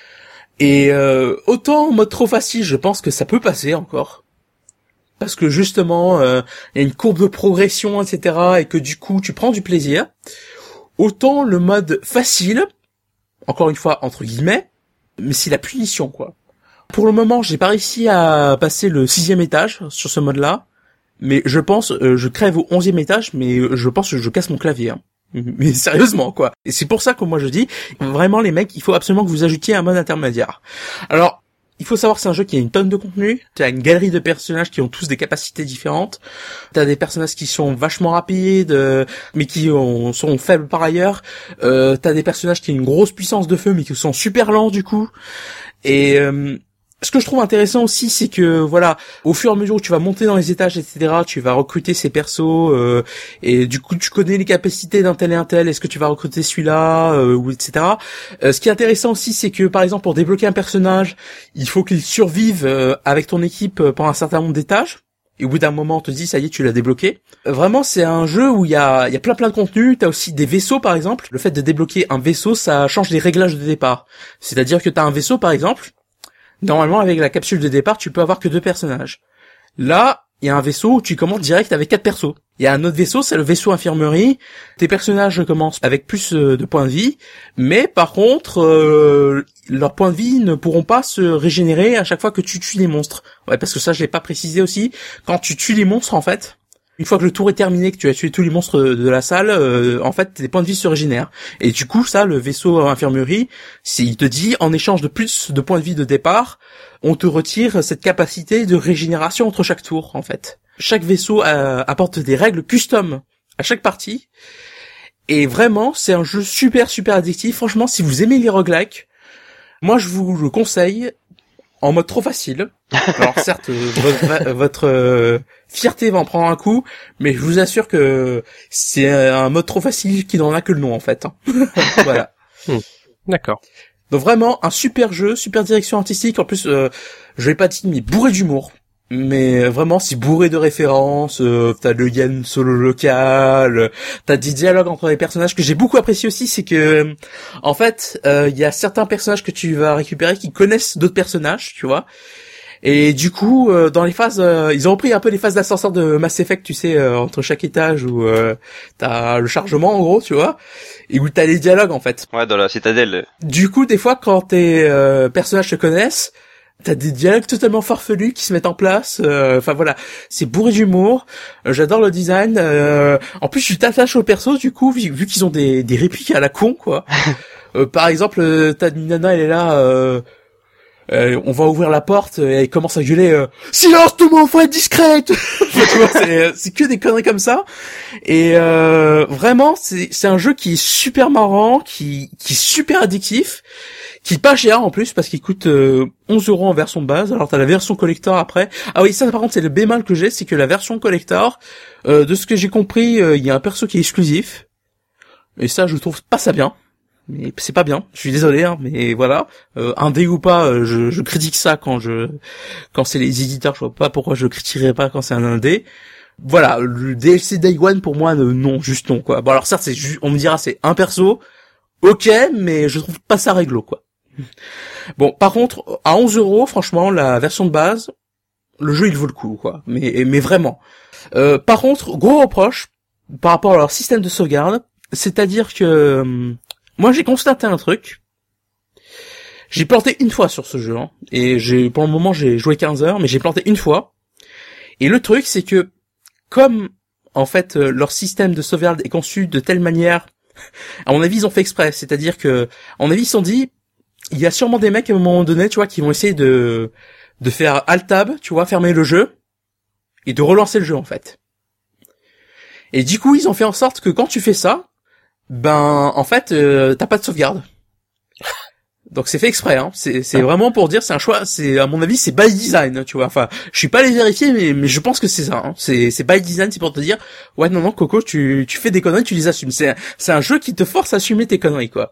Et, euh, autant en mode trop facile, je pense que ça peut passer encore. Parce que justement, euh, il y a une courbe de progression, et cetera, et que du coup, tu prends du plaisir. Autant le mode facile, encore une fois, entre guillemets, mais c'est la punition, quoi. Pour le moment, j'ai pas réussi à passer le sixième étage sur ce mode-là, mais je pense, euh, je crève au onzième étage, mais je pense que je casse mon clavier, hein. Mais sérieusement, quoi. Et c'est pour ça que moi je dis, vraiment les mecs, il faut absolument que vous ajoutiez un mode intermédiaire. Alors, il faut savoir que c'est un jeu qui a une tonne de contenu. T'as une galerie de personnages qui ont tous des capacités différentes. T'as des personnages qui sont vachement rapides, euh, mais qui ont, sont faibles par ailleurs. Euh, t'as des personnages qui ont une grosse puissance de feu, mais qui sont super lents du coup. Et euh, ce que je trouve intéressant aussi, c'est que voilà, au fur et à mesure où tu vas monter dans les étages, et cetera, tu vas recruter ces persos, euh, et du coup tu connais les capacités d'un tel et un tel. Est-ce que tu vas recruter celui-là, euh, ou et cetera. Euh, ce qui est intéressant aussi, c'est que par exemple pour débloquer un personnage, il faut qu'il survive euh, avec ton équipe euh, pendant un certain nombre d'étages. Et au bout d'un moment, on te dit ça y est, tu l'as débloqué. Euh, vraiment, c'est un jeu où il y a, il y a plein plein de contenu. T'as aussi des vaisseaux, par exemple. Le fait de débloquer un vaisseau, ça change les réglages de départ. C'est-à-dire que t'as un vaisseau, par exemple. Normalement, avec la capsule de départ, tu peux avoir que deux personnages. Là, il y a un vaisseau où tu commences direct avec quatre persos. Il y a un autre vaisseau, c'est le vaisseau infirmerie. Tes personnages commencent avec plus de points de vie, mais par contre, euh, leurs points de vie ne pourront pas se régénérer à chaque fois que tu tues les monstres. Ouais, parce que ça, je l'ai pas précisé aussi. Quand tu tues les monstres, en fait, une fois que le tour est terminé, que tu as tué tous les monstres de la salle, euh, en fait, tes points de vie se régénèrent. Et du coup, ça, le vaisseau infirmerie, s'il te dit, en échange de plus de points de vie de départ, on te retire cette capacité de régénération entre chaque tour, en fait. Chaque vaisseau euh, apporte des règles custom à chaque partie. Et vraiment, c'est un jeu super, super addictif. Franchement, si vous aimez les roguelikes, moi, je vous le conseille en mode trop facile. Alors certes, votre, votre euh, fierté va en prendre un coup, mais je vous assure que c'est un mode trop facile qui n'en a que le nom en fait. Voilà. Hmm. D'accord. Donc vraiment un super jeu, super direction artistique. En plus, euh, je l'ai pas dit, mais bourré d'humour. Mais vraiment, c'est bourré de références. Euh, t'as le yen solo local, t'as des dialogues entre les personnages que j'ai beaucoup apprécié aussi. C'est que, en fait, il euh, y a certains personnages que tu vas récupérer qui connaissent d'autres personnages, tu vois. Et du coup, euh, dans les phases, euh, ils ont repris un peu les phases d'ascenseur de Mass Effect, tu sais, euh, entre chaque étage où euh, t'as le chargement en gros, tu vois, et où t'as les dialogues en fait. Ouais, dans la citadelle. Du coup, des fois, quand tes euh, personnages se connaissent, t'as des dialogues totalement farfelus qui se mettent en place. Enfin euh, voilà, c'est bourré d'humour. Euh, j'adore le design. Euh, en plus, je t'attache aux persos du coup, vu, vu qu'ils ont des, des répliques à la con, quoi. euh, par exemple, euh, t'as une nana, elle est là. Euh, Euh, on va ouvrir la porte et il commence à gueuler euh, silence tout le monde, faut être discrète. Tu vois, c'est, c'est que des conneries comme ça. Et euh, vraiment, c'est, c'est un jeu qui est super marrant, qui, qui est super addictif, qui est pas cher en plus parce qu'il coûte euh, onze euros en version de base. Alors t'as la version collector après. Ah oui, ça par contre c'est le bémol que j'ai, c'est que la version collector, euh, de ce que j'ai compris, il euh, y a un perso qui est exclusif. Et ça, je trouve pas ça bien. Mais c'est pas bien, je suis désolé, hein, mais voilà, euh, indé ou pas, euh, je, je critique ça quand je, quand c'est les éditeurs, je vois pas pourquoi je critiquerais pas quand c'est un indé. Voilà, le D L C Day One pour moi, euh, non, juste non, quoi. Bon alors certes, c'est juste, on me dira c'est un perso, ok, mais je trouve pas ça réglo, quoi. Bon, par contre, à onze euros, franchement, la version de base, le jeu il vaut le coup, quoi. Mais, mais vraiment. Euh, par contre, gros reproche par rapport à leur système de sauvegarde, c'est-à-dire que hum, moi, j'ai constaté un truc. J'ai planté une fois sur ce jeu, hein, et j'ai, pour le moment, j'ai joué quinze heures, mais j'ai planté une fois. Et le truc, c'est que, comme, en fait, euh, leur système de sauvegarde est conçu de telle manière, à mon avis, ils ont fait exprès. C'est-à-dire que, à mon avis, ils se sont dit, il y a sûrement des mecs, à un moment donné, tu vois, qui vont essayer de, de faire Alt-Tab, tu vois, fermer le jeu, et de relancer le jeu, en fait. Et du coup, ils ont fait en sorte que quand tu fais ça, ben en fait euh, t'as pas de sauvegarde. Donc c'est fait exprès, hein. C'est c'est vraiment pour dire c'est un choix, c'est à mon avis c'est by design, tu vois. Enfin, je suis pas allé vérifier mais mais je pense que c'est ça, hein. C'est c'est by design, c'est pour te dire ouais non non Coco, tu tu fais des conneries, tu les assumes. C'est c'est un jeu qui te force à assumer tes conneries, quoi.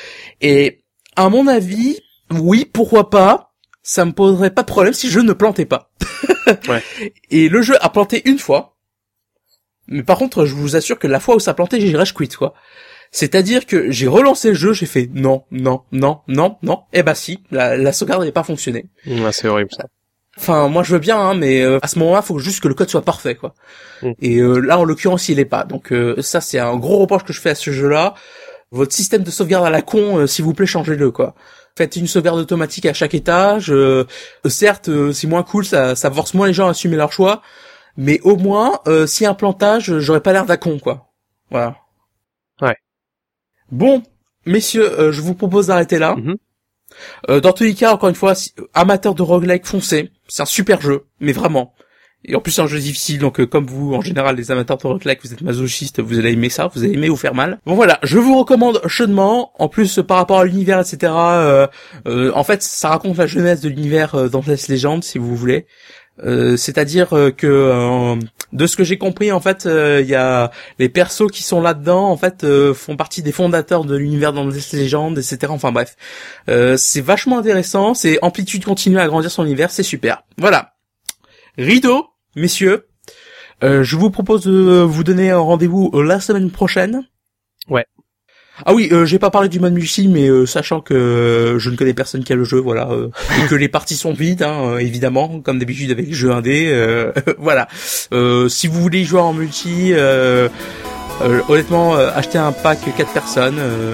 Et à mon avis, oui, pourquoi pas, ça me poserait pas de problème si je ne plantais pas. Ouais. Et le jeu a planté une fois. Mais par contre, je vous assure que la fois où ça a planté, j'ai rage quit, quoi. C'est-à-dire que j'ai relancé le jeu, j'ai fait non, non, non, non, non. Eh bah si, la, la sauvegarde n'avait pas fonctionné. Ouais, c'est horrible ça. Enfin, moi je veux bien, hein, mais euh, à ce moment-là, faut juste que le code soit parfait, quoi. Mm. Et euh, là, en l'occurrence, il est pas. Donc euh, ça, c'est un gros reproche que je fais à ce jeu-là. Votre système de sauvegarde à la con, euh, s'il vous plaît, changez-le, quoi. Faites une sauvegarde automatique à chaque étage. Euh, certes, euh, c'est moins cool, ça, ça force moins les gens à assumer leur choix. Mais au moins, euh, s'il y a un plantage, j'aurais pas l'air d'un con, quoi. Voilà. Ouais. Bon, messieurs, euh, je vous propose d'arrêter là. Mm-hmm. Euh, dans tous les cas, encore une fois, si, amateur de roguelike, foncez. C'est un super jeu, mais vraiment. Et en plus, c'est un jeu difficile, donc euh, comme vous, en général, les amateurs de roguelike, vous êtes masochistes, vous allez aimer ça, vous allez aimer vous faire mal. Bon voilà, je vous recommande chaudement. En plus, par rapport à l'univers, et cetera. Euh, euh, en fait, ça raconte la jeunesse de l'univers euh, d'Antless Legend, si vous voulez. Euh, c'est-à-dire euh, que euh, de ce que j'ai compris, en fait, il euh, y a les persos qui sont là-dedans, en fait, euh, font partie des fondateurs de l'univers d'Antless Legend, et cetera. Enfin bref, euh, c'est vachement intéressant. C'est Amplitude continue à agrandir son univers, c'est super. Voilà. Rideau, messieurs, euh, je vous propose de vous donner un rendez-vous la semaine prochaine. Ouais. Ah oui, euh, j'ai pas parlé du mode multi, mais euh, sachant que euh, je ne connais personne qui a le jeu, voilà, euh, et que les parties sont vides, hein, euh, évidemment, comme d'habitude avec les jeux indés, euh, voilà. Euh, si vous voulez jouer en multi, euh, euh, honnêtement, euh, achetez un pack quatre personnes, euh,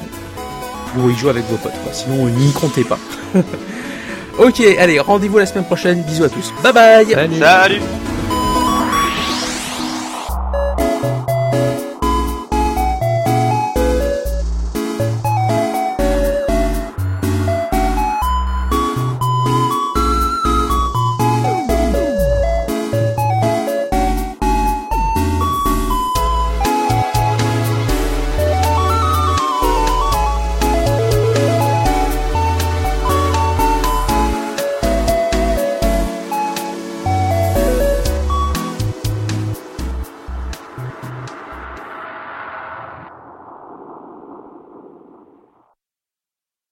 ou y jouer avec vos potes, quoi. Sinon, n'y comptez pas. Ok, allez, rendez-vous la semaine prochaine, bisous à tous, bye bye. Salut. Salut.